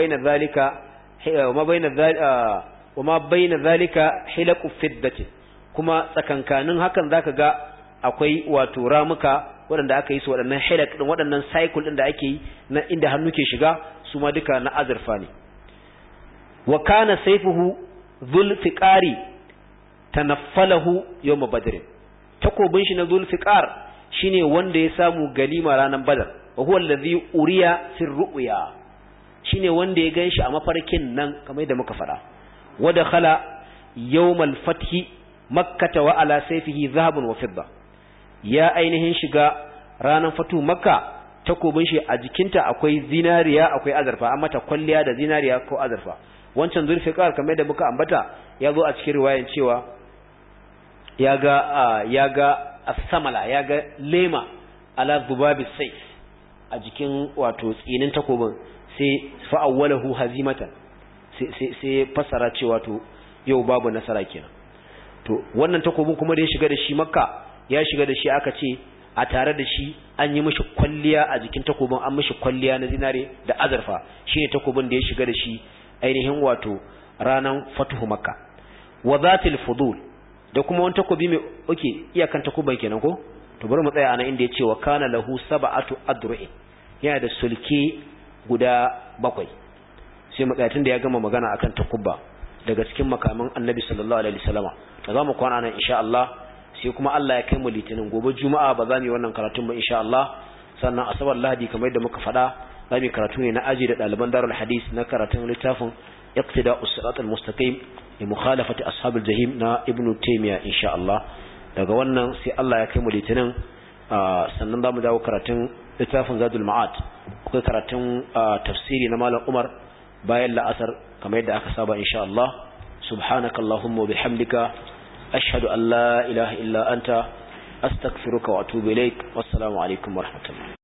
baina zalika hilaqu fiddatin kuma tsakankanin hakan zaka ga akwai wato ramuka waɗanda aka yi su waɗannan hilaq din waɗannan cycle din da ake yi na inda hannu ke shiga su ma duka na azurfa ne wa kana sayfuhu dhul fiqari tanaffalahu yawm badr takobin shi na dhul fiqar shine wanda ya samu galima ranar badar wa huwa alladhi uriya fi ru'ya shine wanda ya ganshi a mafarkin nan kamar da muka fada wa dakhala yawmal fathi makkah wa ala sayfihi dhahabun wa fidda ya ainihin shiga ranar fatu makka takobin shi a jikinta akwai zinariya akwai azurfa amma ta kwalliya da zinariya ko azurfa wancan zulfiqar kamar da muka ambata ya zo a cikin riwayan cewa ya ga as-samala ya ga lema ala dhubabi sayf a jikin wato tsinin takobin sai fa'awwalahu hazimatan sai fasara cewa to yau babu nasara kenan to wannan takobin kuma da ya shiga da shi makka ya shiga da shi aka ce a tare da shi an yi mishi kwalliya a jikin takobin an mishi kwalliya na zinare da azurfa shine takobin da ya shiga da shi ainihin wato ranan fatuhu makka wa zatil fudul da kuma wani takobi mai iyakan takuban kenan ko to bari mu tsaya anan inda yace wa kana lahu sab'atu adru'in yana da sulke guda 7 sai mu tsaya tunda ya gama magana akan takubba daga cikin makaman annabi sallallahu alaihi wasallama da zamu kwana nan insha Allah sai kuma Allah ya kai mu litinin gobe juma'a ba za mu yi wannan karatun ba insha Allah sannan asabar lahadi kamar yadda muka faɗa za mu karatu ne na aji da ɗaliban darul hadis na karatun littafin iqtida'us siratal mustaqim li mukhalafati ashabil jahim na ibnu taymiya insha Allah daga wannan sai Allah ya kai mu litinin sannan za mu dawo karatun littafin zadul ma'ad akwai karatun tafsiri na malam Umar bayan la'asar kamar yadda aka saba insha Allah subhanakallahumma wa bihamdika ashhadu an la ilaha illa anta astaghfiruka wa atubu ilaik wassalamu alaikum wa rahmatullah